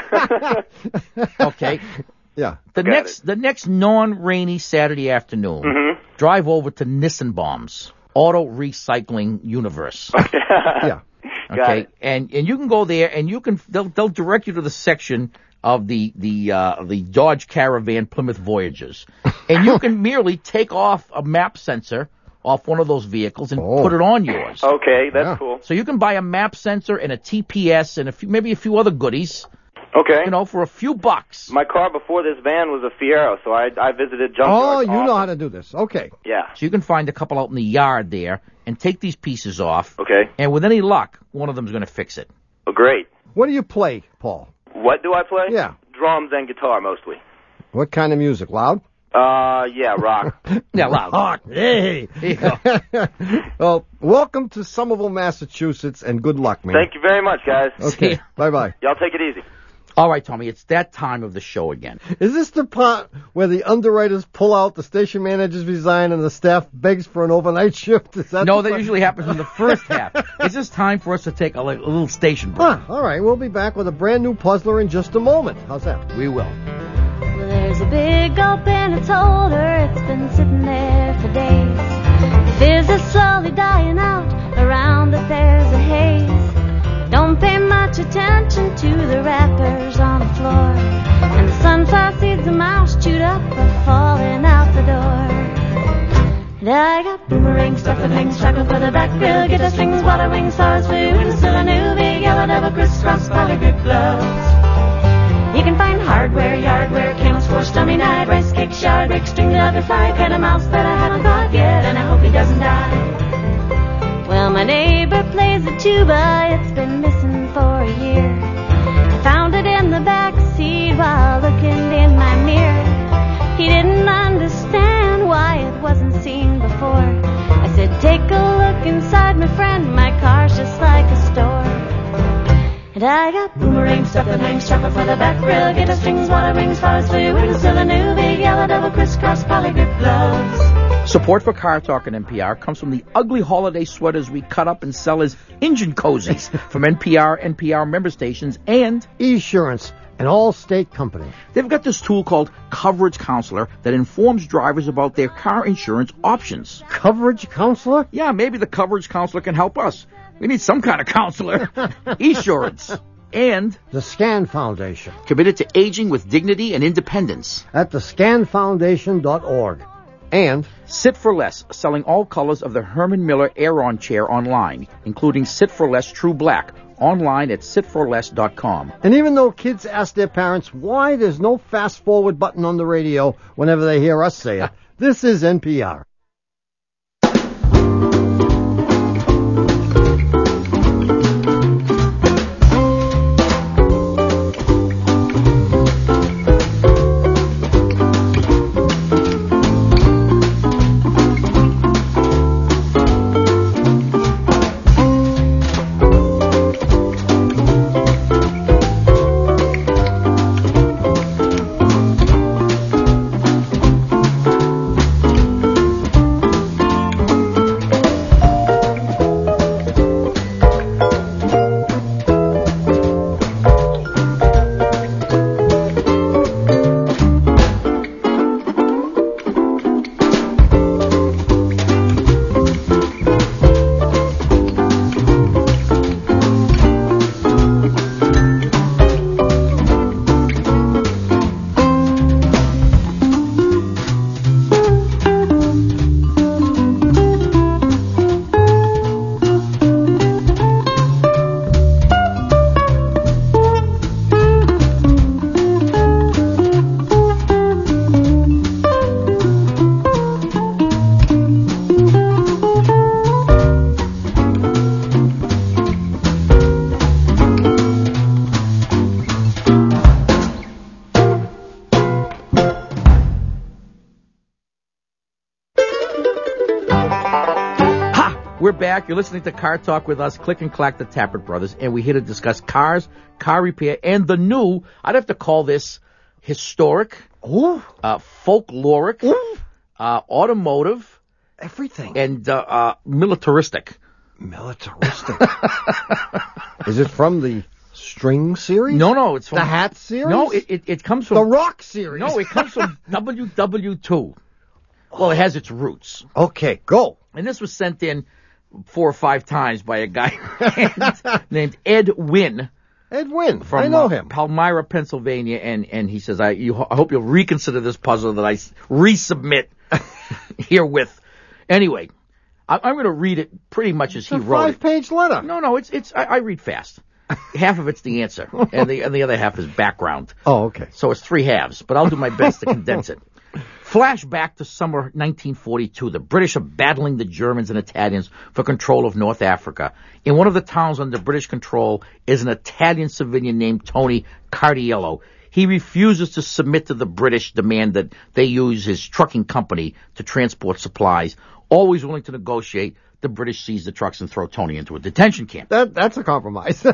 Okay. Yeah. The Got next, it. the next non-rainy Saturday afternoon, Mhm. drive over to Nissenbaum's Auto Recycling Universe. Yeah. Got Okay, it. and and you can go there, and you can they'll they'll direct you to the section of the the uh, the Dodge Caravan Plymouth Voyagers, and you can merely take off a map sensor off one of those vehicles and Oh. put it on yours. Okay, that's Yeah. cool. So you can buy a map sensor and a T P S and a few, maybe a few other goodies, Okay. you know, for a few bucks. My car before this van was a Fiero, so I I visited junkyards. Oh, you know often. how to do this. Okay. Yeah. So you can find a couple out in the yard there and take these pieces off, Okay. and with any luck, one of them's going to fix it. Oh, great. What do you play, Paul? What do I play? Yeah. Drums and guitar mostly. What kind of music? Loud? Uh, yeah, rock. Yeah, loud. Rock. Hey. There you go. Well, welcome to Somerville, Massachusetts, and good luck, man. Thank you very much, guys. See ya. Okay. Bye-bye. Y'all take it easy. All right, Tommy, it's that time of the show again. Is this the part where the underwriters pull out, the station managers resign, and the staff begs for an overnight shift? Is that No, the that part? usually happens in the first half. It's just time for us to take a, li- a little station break. Ah, all right, we'll be back with a brand new puzzler in just a moment. How's that? We will. Well, there's a big gulp in its holder. It's been sitting there for days. The fizz is slowly dying out. Around it there's a haze. Don't pay much attention to the wrappers on the floor. And the sunflower seeds the mouse chewed up are falling out the door. And I got boomerang stuff and wings, chocolate for the back grill, guitar strings, water wings, flowers, food, and still a new big yellow double crisscross poly grip gloves. You can find hardware, yardware, candles for stummy night, rice cake, shower, brick, string, the other fly, kind of mouse that I haven't caught yet, and I hope he doesn't die. Well, my neighbor plays the tuba, it's been missing for a year. I found it in the back seat while looking in my mirror. He didn't understand why it wasn't seen before. I said, take a look inside, my friend, my car's just like a store. And I got boomerang stuff that hangs chocolate for the back grill, guitar strings, water wings, flowers, flew, and still a new big yellow double crisscross poly grip gloves. Support for Car Talk and N P R comes from the ugly holiday sweaters we cut up and sell as engine cozies from N P R, N P R member stations, and Esurance, an all-state company. they've got this tool called Coverage Counselor that informs drivers about their car insurance options. Coverage counselor? Yeah, maybe the Coverage Counselor can help us. We need some kind of counselor. Esurance. And The Scan Foundation committed to aging with dignity and independence. at the scan foundation dot org. And Sit for Less, selling all colors of the Herman Miller Aeron chair online, including Sit for Less True Black, online at sit for less dot com. And even though kids ask their parents why there's no fast-forward button on the radio whenever they hear us say it, this is N P R. back. You're listening to Car Talk with us, Click and Clack, the Tappert Brothers, and we're here to discuss cars, car repair, and the new, I'd have to call this historic, Ooh. Uh, folkloric, Ooh. Uh, automotive, everything, and uh, uh, militaristic. Militaristic. Is it from the String series? No, no, it's from the Hat series. No, it it, it comes from the Rock series. No, it comes from W W two. Well, it has its roots. Okay, go. And this was sent in four or five times by a guy named Ed Wynn. Ed Wynn, from I know uh, him. Palmyra, Pennsylvania, and and he says, I you, I hope you'll reconsider this puzzle that I resubmit herewith. Anyway, I, I'm going to read it pretty much as it's he a wrote it. Five-page letter. No, no, it's it's I, I read fast. Half of it's the answer, and the and the other half is background. Oh, okay. So it's three halves, but I'll do my best to condense it. Flashback to summer nineteen forty-two. The British are battling the Germans and Italians for control of North Africa. In one of the towns under British control is an Italian civilian named Tony Cardiello. He refuses to submit to the British demand that they use his trucking company to transport supplies. Always willing to negotiate, the British seize the trucks and throw Tony into a detention camp. That, that's a compromise.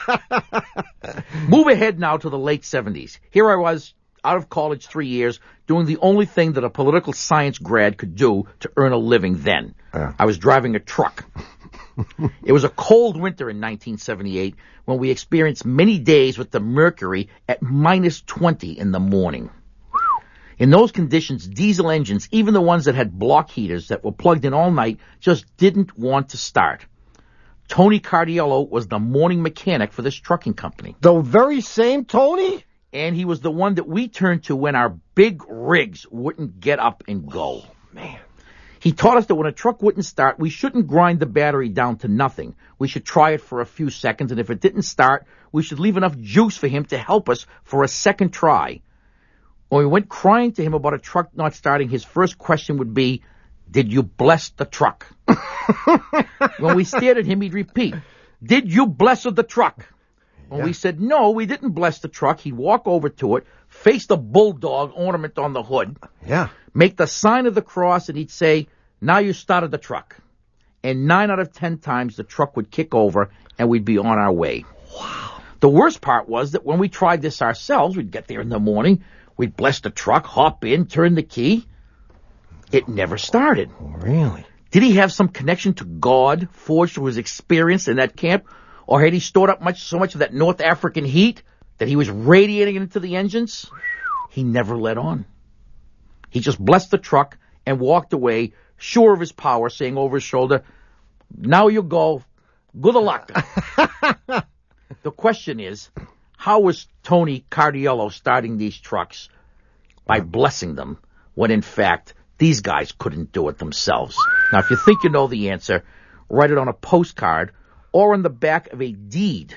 Move ahead now to the late seventies. Here I was, out of college three years, doing the only thing that a political science grad could do to earn a living then. Yeah. I was driving a truck. It was a cold winter in nineteen seventy-eight when we experienced many days with the mercury at minus twenty in the morning. In those conditions, diesel engines, even the ones that had block heaters that were plugged in all night, just didn't want to start. Tony Cardiello was the morning mechanic for this trucking company. The very same Tony? And he was the one that we turned to when our big rigs wouldn't get up and go. Oh, man. He taught us that when a truck wouldn't start, we shouldn't grind the battery down to nothing. We should try it for a few seconds, and if it didn't start, we should leave enough juice for him to help us for a second try. When we went crying to him about a truck not starting, his first question would be, did you bless the truck? When we stared at him, he'd repeat, did you bless the truck? When yeah. we said, no, we didn't bless the truck, he'd walk over to it, face the bulldog ornament on the hood, yeah, make the sign of the cross, and he'd say, now you started the truck. And nine out of ten times the truck would kick over, and we'd be on our way. Wow. The worst part was that when we tried this ourselves, we'd get there in the morning, we'd bless the truck, hop in, turn the key. It never started. Really? Did he have some connection to God forged through his experience in that camp? Or had he stored up much so much of that North African heat that he was radiating it into the engines? He never let on. He just blessed the truck and walked away, sure of his power, saying over his shoulder, now you go. Good luck. The question is, how was Tony Cardiello starting these trucks? By blessing them, when in fact, these guys couldn't do it themselves. Now, if you think you know the answer, write it on a postcard or on the back of a deed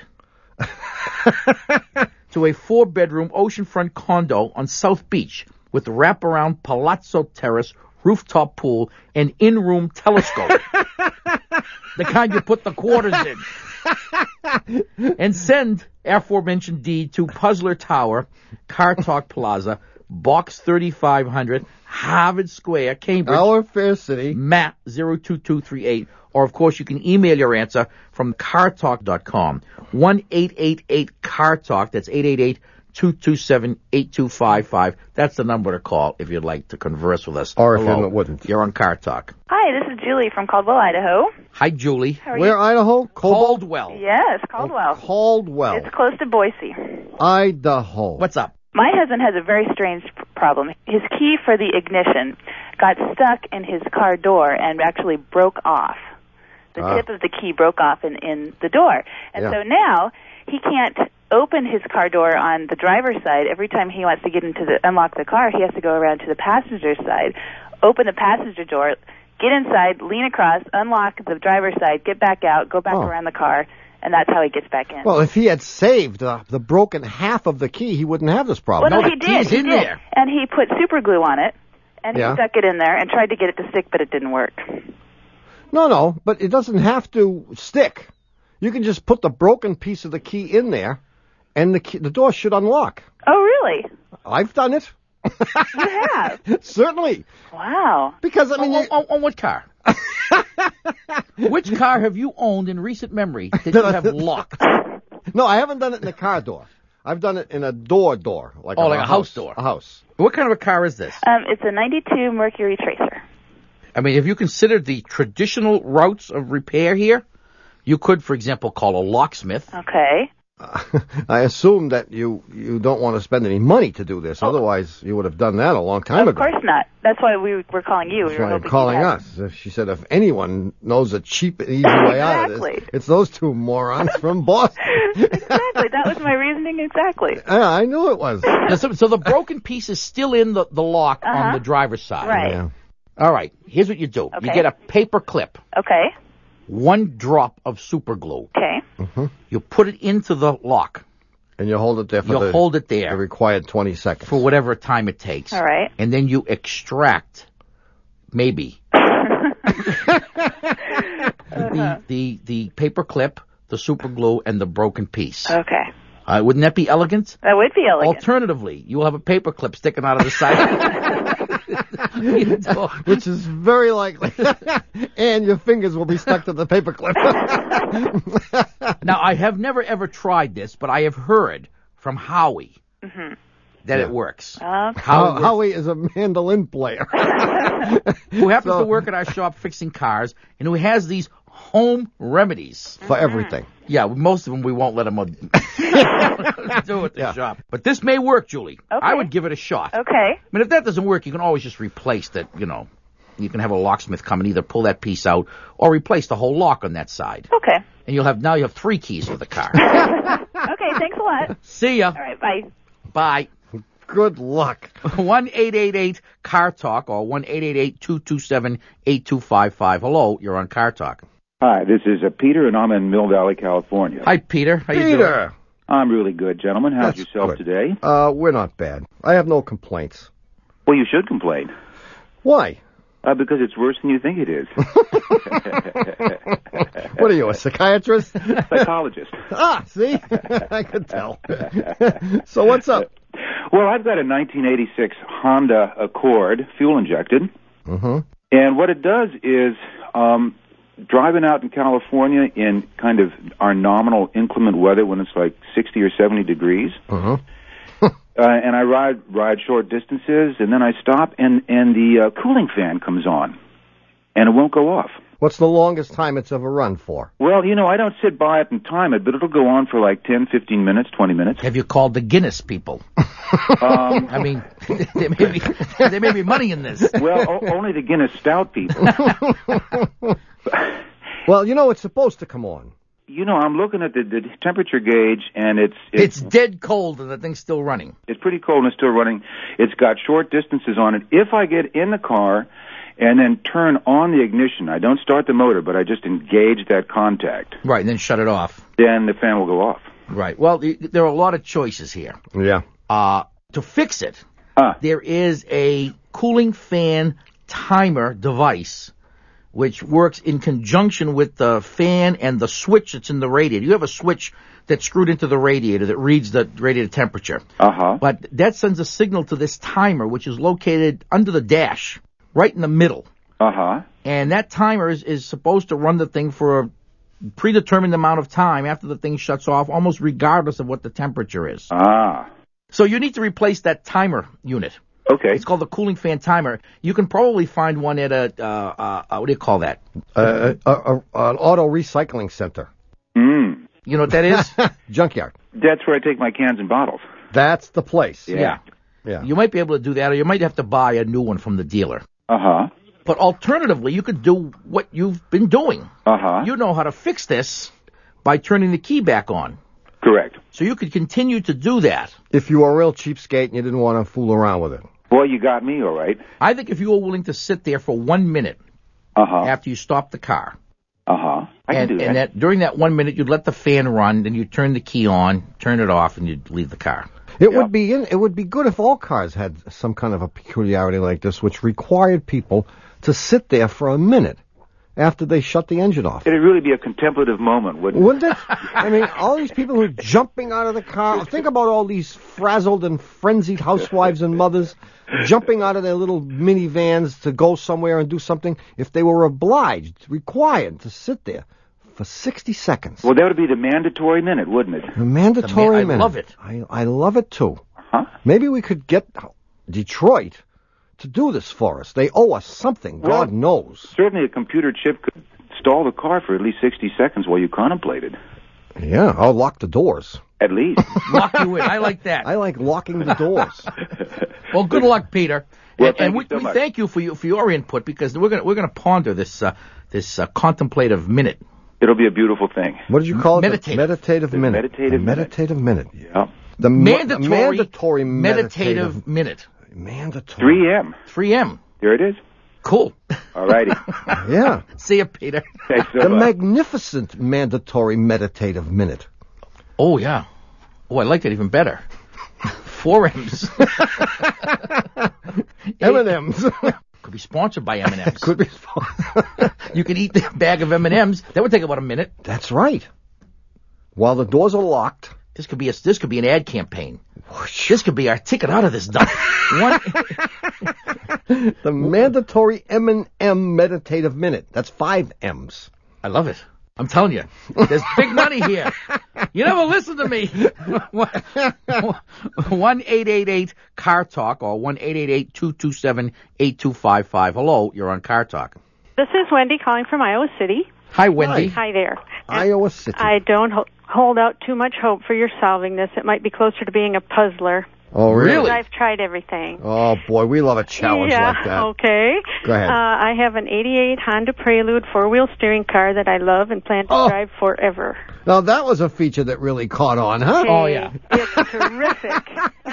to a four-bedroom oceanfront condo on South Beach with wraparound palazzo terrace, rooftop pool, and in-room telescope. The kind you put the quarters in. And send aforementioned deed to Puzzler Tower, Car Talk Plaza, Box thirty-five hundred, Harvard Square, Cambridge. Our fair city. Matt zero two two three eight. Or, of course, you can email your answer from car talk dot com. one eight eight eight car talk. That's eight eight eight, two two seven, eight two five five. That's the number to call if you'd like to converse with us. Or if Hello. you wouldn't. You're on Car Talk. Hi, this is Julie from Caldwell, Idaho. Hi, Julie. How are Where, you? Idaho? Cobalt? Caldwell. Yes, Caldwell. Oh, Caldwell. It's close to Boise. Idaho. What's up? My husband has a very strange p- problem. His key for the ignition got stuck in his car door and actually broke off. The Ah. tip of the key broke off in, in the door. And Yeah. so now he can't open his car door on the driver's side. Every time he wants to get into the unlock the car, he has to go around to the passenger side, open the passenger door, get inside, lean across, unlock the driver's side, get back out, go back Oh. around the car, and that's how he gets back in. Well, if he had saved uh, the broken half of the key, he wouldn't have this problem. Well, no, No, he the did. key's He in did. there. And he put super glue on it, and Yeah. he stuck it in there and tried to get it to stick, but it didn't work. No, no, but it doesn't have to stick. You can just put the broken piece of the key in there, and the key, the door should unlock. Oh, really? I've done it. You have? Certainly. Wow. Because, I mean, on, you, on, on what car? Which car have you owned in recent memory that you have locked? No, I haven't done it in a car door. I've done it in a door door. Like oh, a like a house, house door. A house. What kind of a car is this? Um, it's a ninety-two Mercury Tracer. I mean, have you considered the traditional routes of repair here? You could, for example, call a locksmith. Okay. Uh, I assume that you you don't want to spend any money to do this. Oh. Otherwise, you would have done that a long time of ago. Of course not. That's why we were calling you. That's we were why you're hoping calling you'd us. If She said if anyone knows a cheap and easy way out of this, it's those two morons from Boston. Exactly. That was my reasoning exactly. Yeah, I knew it was. Now, so, so the broken piece is still in the, the lock uh-huh. on the driver's side. Right. Yeah. All right. Here's what you do. Okay. You get a paper clip. Okay. One drop of super glue. Okay. Mm-hmm. You put it into the lock. And you hold it there for You'll the, hold it there the required twenty seconds. For whatever time it takes. All right. And then you extract, maybe, uh-huh. the, the the paper clip, the super glue, and the broken piece. Okay. Uh, wouldn't that be elegant? That would be elegant. Alternatively, you will have a paper clip sticking out of the side. Which is very likely. And your fingers will be stuck to the paper clip. Now, I have never ever tried this, but I have heard from Howie mm-hmm. that yeah. it works. Okay. Howie, How, Howie is a mandolin player. who happens so, to work at our shop fixing cars, and who has these home remedies. For everything. Yeah, most of them we won't let them do at the yeah. shop. But this may work, Julie. Okay. I would give it a shot. Okay. I mean, if that doesn't work, you can always just replace that, you know. You can have a locksmith come and either pull that piece out or replace the whole lock on that side. Okay. And you'll have, now you have three keys for the car. Okay, thanks a lot. See ya. All right, bye. Bye. Good luck. one eight eight eight car talk or one eight eight eight two two seven eight two five five. Hello, you're on Car Talk. Hi, this is uh, Peter, and I'm in Mill Valley, California. Hi, Peter. How Peter. you doing? I'm really good, gentlemen. How's That's yourself good. today? Uh, we're not bad. I have no complaints. Well, you should complain. Why? Uh, because it's worse than you think it is. What are you, a psychiatrist? Psychologist. Ah, see? I could tell. So what's up? Well, I've got a nineteen eighty-six Honda Accord, fuel injected. Mm-hmm. And what it does is, um, driving out in California in kind of our nominal inclement weather when it's like sixty or seventy degrees, Mm-hmm. uh, and I ride ride short distances, and then I stop, and, and the uh, cooling fan comes on, and it won't go off. What's the longest time it's ever run for? Well, you know, I don't sit by it and time it, but it'll go on for like ten, fifteen minutes, twenty minutes. Have you called the Guinness people? Um, I mean, there may be there may be money in this. Well, o- only the Guinness Stout people. Well, you know, it's supposed to come on. You know, I'm looking at the, the temperature gauge, and it's, it's It's dead cold, and the thing's still running. it's pretty cold and it's still running. It's got short distances on it. If I get in the car and then turn on the ignition, I don't start the motor, but I just engage that contact, Right, and then shut it off. then the fan will go off. Right. Well, the, there are a lot of choices here. Yeah. Uh, to fix it, Ah. there is a cooling fan timer device which works in conjunction with the fan and the switch that's in the radiator. You have a switch that's screwed into the radiator that reads the radiator temperature. Uh-huh. But that sends a signal to this timer, which is located under the dash, right in the middle. Uh-huh. And that timer is, is supposed to run the thing for a predetermined amount of time after the thing shuts off, almost regardless of what the temperature is. Ah. So you need to replace that timer unit. Okay. It's called the cooling fan timer. You can probably find one at a, uh, uh, uh, what do you call that? Uh, a, a, an auto recycling center. Mm. You know what that is? Junkyard. That's where I take my cans and bottles. That's the place. Yeah. Yeah. You might be able to do that, or you might have to buy a new one from the dealer. Uh-huh. But alternatively, you could do what you've been doing. Uh-huh. You know how to fix this by turning the key back on. Correct. So you could continue to do that. If you were a real cheapskate and you didn't want to fool around with it. Well, you got me, all right. I think if you were willing to sit there for one minute Uh-huh. after you stop the car, Uh-huh. I and, can do and that. that during that one minute you'd let the fan run, then you'd turn the key on, turn it off, and you'd leave the car. It would be in, it would be good if all cars had some kind of a peculiarity like this, which required people to sit there for a minute after they shut the engine off. It'd really be a contemplative moment, wouldn't it? Wouldn't it? I mean, all these people who are jumping out of the car. Think about all these frazzled and frenzied housewives and mothers jumping out of their little minivans to go somewhere and do something if they were obliged, required to sit there for sixty seconds. Well, that would be the mandatory minute, wouldn't it? The mandatory I minute. love it. I, I love it, too. Huh? Maybe we could get Detroit to do this for us. They owe us something. Well, God knows. Certainly a computer chip could stall the car for at least sixty seconds while you contemplated. Yeah, I'll lock the doors. At least. Lock you in. I like that. I like locking the doors. Well, good luck, Peter. Well, and thank and you we, so we much. thank you for you for your input because we're gonna we're gonna ponder this uh, this uh, contemplative minute. It'll be a beautiful thing. What did you call it? Meditative. The meditative The minute. meditative The minute. meditative minute. Yeah. The Mandatory, the mandatory meditative minute. Mandatory. three M. three M. There it is. Cool. All righty. Yeah. See you, Peter. Thanks so The much. magnificent mandatory meditative minute. Oh yeah. Oh, I like that even better. Four M's. M and M's. Could be sponsored by M and M's. Could be sponsored. You can eat the bag of M and M's. That would take about a minute. That's right. While the doors are locked. This could be a this could be an ad campaign. This could be our ticket out of this dump. One, The mandatory M and M meditative minute. That's five M's. I love it. I'm telling you, there's big money here. You never listen to me. One eight eight eight Car Talk or one eight eight eight two two seven eight two five five. Hello, you're on Car Talk. This is Wendy calling from Iowa City. Hi, Wendy. Hi there. Iowa City. I don't ho- hold out too much hope for your solving this. It might be closer to being a puzzler. Oh, really? I've tried everything. Oh, boy, we love a challenge yeah, like that. okay. Go ahead. Uh, I have an eighty-eight Honda Prelude four-wheel steering car that I love and plan to Oh. drive forever. Now, that was a feature that really caught on, huh? Hey, It's terrific.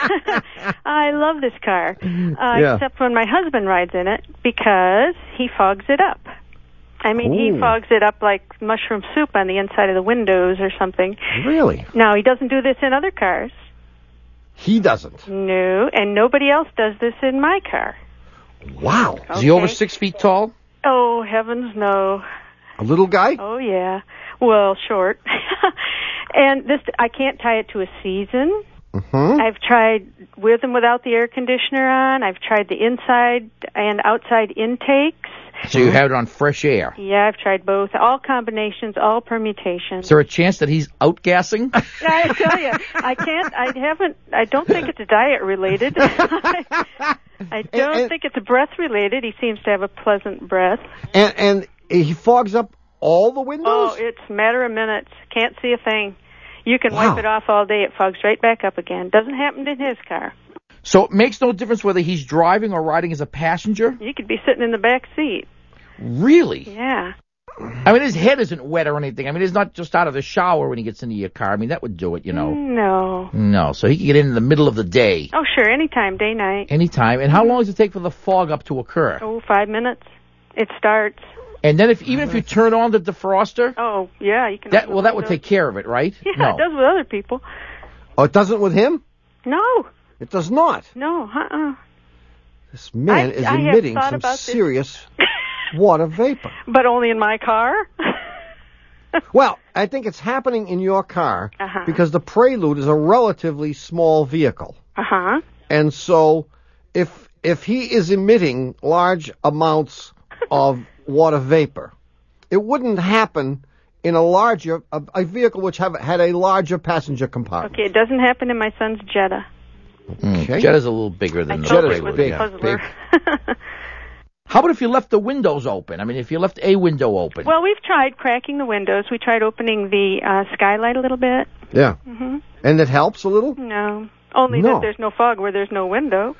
I love this car, uh, Yeah. except when my husband rides in it because he fogs it up. I mean, Ooh. he fogs it up like mushroom soup on the inside of the windows or something. Really? Now, he doesn't do this in other cars. He doesn't. No, and nobody else does this in my car. Wow. Is he over six feet tall? Oh, heavens, no. A little guy? Oh, yeah. Well, short. And this, I can't tie it to a season. Mm-hmm. I've tried with and without the air conditioner on. I've tried the inside and outside intakes. So you have it on fresh air. Yeah, I've tried both. All combinations, all permutations. Is there a chance that he's outgassing? I tell you, I can't, I haven't, I don't think it's diet related. I don't And- and- think it's breath related. He seems to have a pleasant breath. And, and he fogs up all the windows? Oh, it's a matter of minutes. Can't see a thing. You can Wow. wipe it off all day. It fogs right back up again. Doesn't happen in his car. So it makes no difference whether he's driving or riding as a passenger? You could be sitting in the back seat. Really? Yeah. I mean, his head isn't wet or anything. I mean, he's not just out of the shower when he gets into your car. I mean, that would do it, you know. No. No, so he can get in in the middle of the day, Oh, sure. Anytime, day, night. anytime. And how long does it take for the fog up to occur? Oh, five minutes. It starts. And then if even if you turn on the defroster, Oh, yeah. You can. that open well, the that would windows. take care of it, right? Yeah, no. it does with other people. Oh, it doesn't with him? No. It does not. No. Uh-uh. This man I- is I have emitting thought some about this. serious water vapor. But only in my car. Well, I think it's happening in your car Uh-huh. because the Prelude is a relatively small vehicle. Uh huh. And so if if he is emitting large amounts of water vapor, it wouldn't happen in a larger a, a vehicle which have had a larger passenger compartment. Okay, it doesn't happen in my son's Jetta. Okay. Jetta's a little bigger than I the told Jetta's you it was Prelude, a yeah. puzzler. How about if you left the windows open? I mean, if you left a window open. Well, we've tried cracking the windows. We tried opening the uh, skylight a little bit. Yeah. hmm And it helps a little? No. Only No. that there's no fog where there's no window.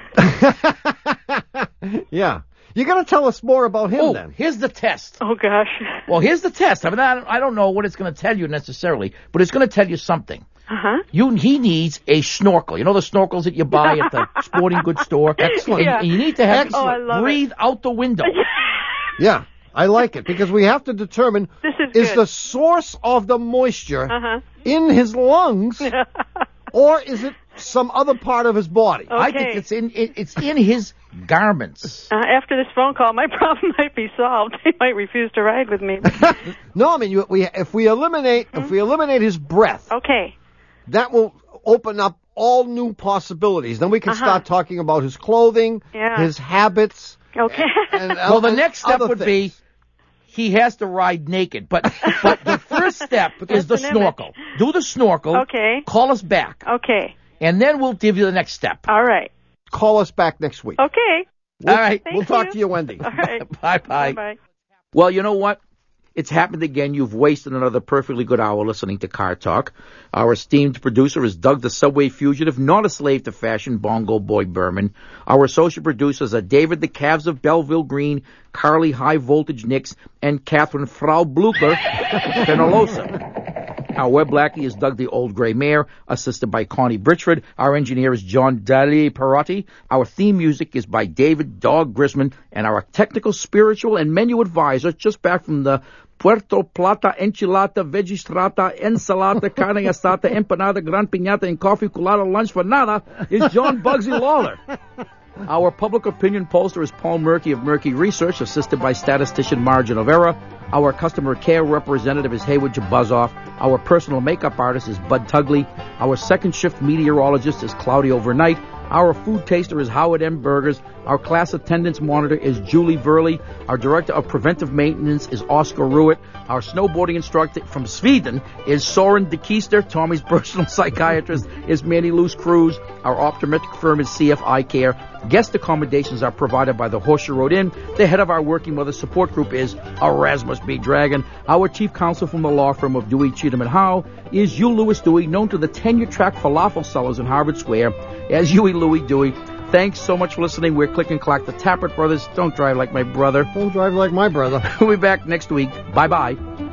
Yeah. You got to tell us more about him oh, then. here's the test. Oh, gosh. Well, here's the test. I mean, I don't, I don't know what it's going to tell you necessarily, but it's going to tell you something. Uh-huh. You, he needs a snorkel. You know the snorkels that you buy at the sporting goods store? Excellent. And, and you need to have Oh, I love breathe out the window. Yeah. I like it because we have to determine This is is good. the source of the moisture Uh-huh. in his lungs or is it some other part of his body. Okay. I think it's in it, it's in his garments. Uh, after this phone call, my problem might be solved. They might refuse to ride with me. No, I mean, you, we, if we eliminate Hmm? if we eliminate his breath, Okay. that will open up all new possibilities. Then we can Uh-huh. start talking about his clothing, Yeah. his habits. Okay. And, Well, the and next step other would things. be he has to ride naked. But but the first step is the That's an snorkel. Do the snorkel. Okay. Call us back, Okay. and then we'll give you the next step. All right. Call us back next week. Okay. We'll, All right. Thank we'll talk you. to you, Wendy. All right. Bye bye. Bye-bye. Well, you know what? It's happened again. You've wasted another perfectly good hour listening to Car Talk. Our esteemed producer is Doug the Subway Fugitive, not a slave to fashion, Bongo Boy Berman. Our associate producers are David the Calves of Belleville Green, Carly High Voltage Nix, and Catherine Frau Blucher Fenolosa. Our web lackey is Doug the Old Gray Mare, assisted by Connie Britchford. Our engineer is John Daly Perotti. Our theme music is by David Dog Grisman, and our technical, spiritual, and menu advisor, just back from the Puerto Plata, Enchilada, Vegistrata, Ensalada, Carne Asada, Empanada, Gran Piñata, and Coffee Colada Lunch for Nada, is John Bugsy Lawler. Our public opinion pollster is Paul Murky of Murky Research, assisted by statistician Margin of Error. Our customer care representative is Haywood Jabuzoff. Our personal makeup artist is Bud Tugley. Our second shift meteorologist is Cloudy Overnight. Our food taster is Howard M. Burgers. Our class attendance monitor is Julie Verley. Our director of preventive maintenance is Oscar Ruitt. Our snowboarding instructor from Sweden is Soren de Keister. Tommy's personal psychiatrist is Manny Luce Cruz. Our optometric firm is C F Eye Care. Guest accommodations are provided by the Horseshoe Road Inn. The head of our working mother support group is Erasmus B. Dragon. Our chief counsel from the law firm of Dewey, Cheatham and Howe is Hugh Lewis Dewey, known to the tenure-track falafel sellers in Harvard Square as Huey Louie Dewey. Thanks so much for listening. We're Click and Clack, the Tappert Brothers. Don't drive like my brother. Don't drive like my brother. We'll be back next week. Bye-bye.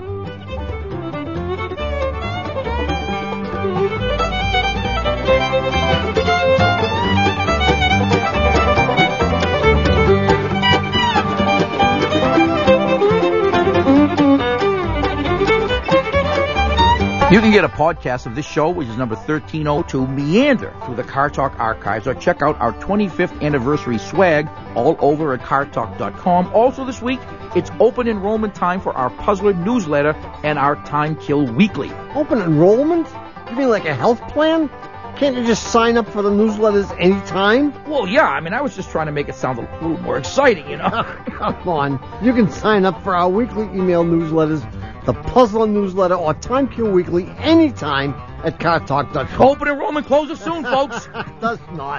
You can get a podcast of this show, which is number thirteen oh two, meander through the Car Talk archives, or check out our twenty-fifth anniversary swag all over at car talk dot com. Also this week, it's open enrollment time for our Puzzler newsletter and our Time Kill Weekly. Open enrollment? You mean like a health plan? Can't you just sign up for the newsletters anytime? Well, yeah, I mean, I was just trying to make it sound a little more exciting, you know? Come on. You can sign up for our weekly email newsletters, the Puzzler newsletter, or Time Kill Weekly anytime at car talk dot com. Open enrollment closes soon, folks. Does not.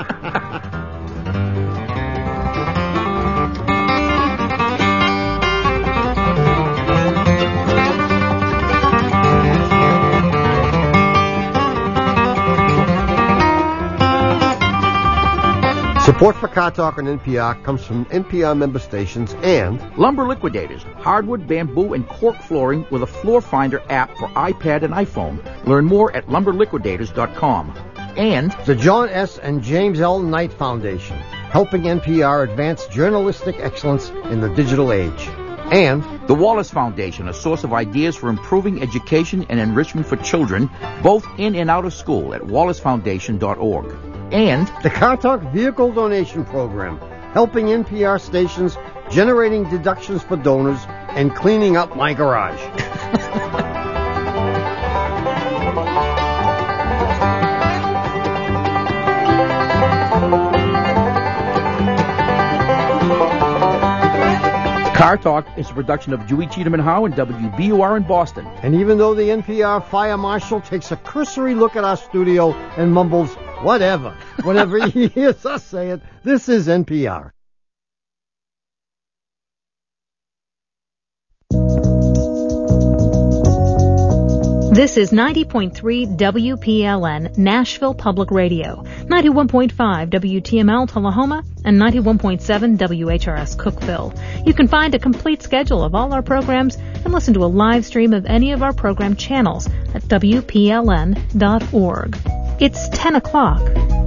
Support for Car Talk on N P R comes from N P R member stations and Lumber Liquidators, hardwood, bamboo, and cork flooring with a floor finder app for iPad and iPhone. Learn more at lumber liquidators dot com. And the John S. and James L. Knight Foundation, helping N P R advance journalistic excellence in the digital age. And the Wallace Foundation, a source of ideas for improving education and enrichment for children, both in and out of school, at wallace foundation dot org. And the Car Talk Vehicle Donation Program, helping N P R stations, generating deductions for donors, and cleaning up my garage. Car Talk is a production of Dewey, Cheatham and Howe and W B U R in Boston. And even though the N P R Fire Marshal takes a cursory look at our studio and mumbles, whatever, whenever he hears us say it, this is N P R. This is ninety point three W P L N, Nashville Public Radio, ninety-one point five W T M L Tullahoma, and ninety-one point seven W H R S Cookeville. You can find a complete schedule of all our programs and listen to a live stream of any of our program channels at W P L N dot org. It's ten o'clock.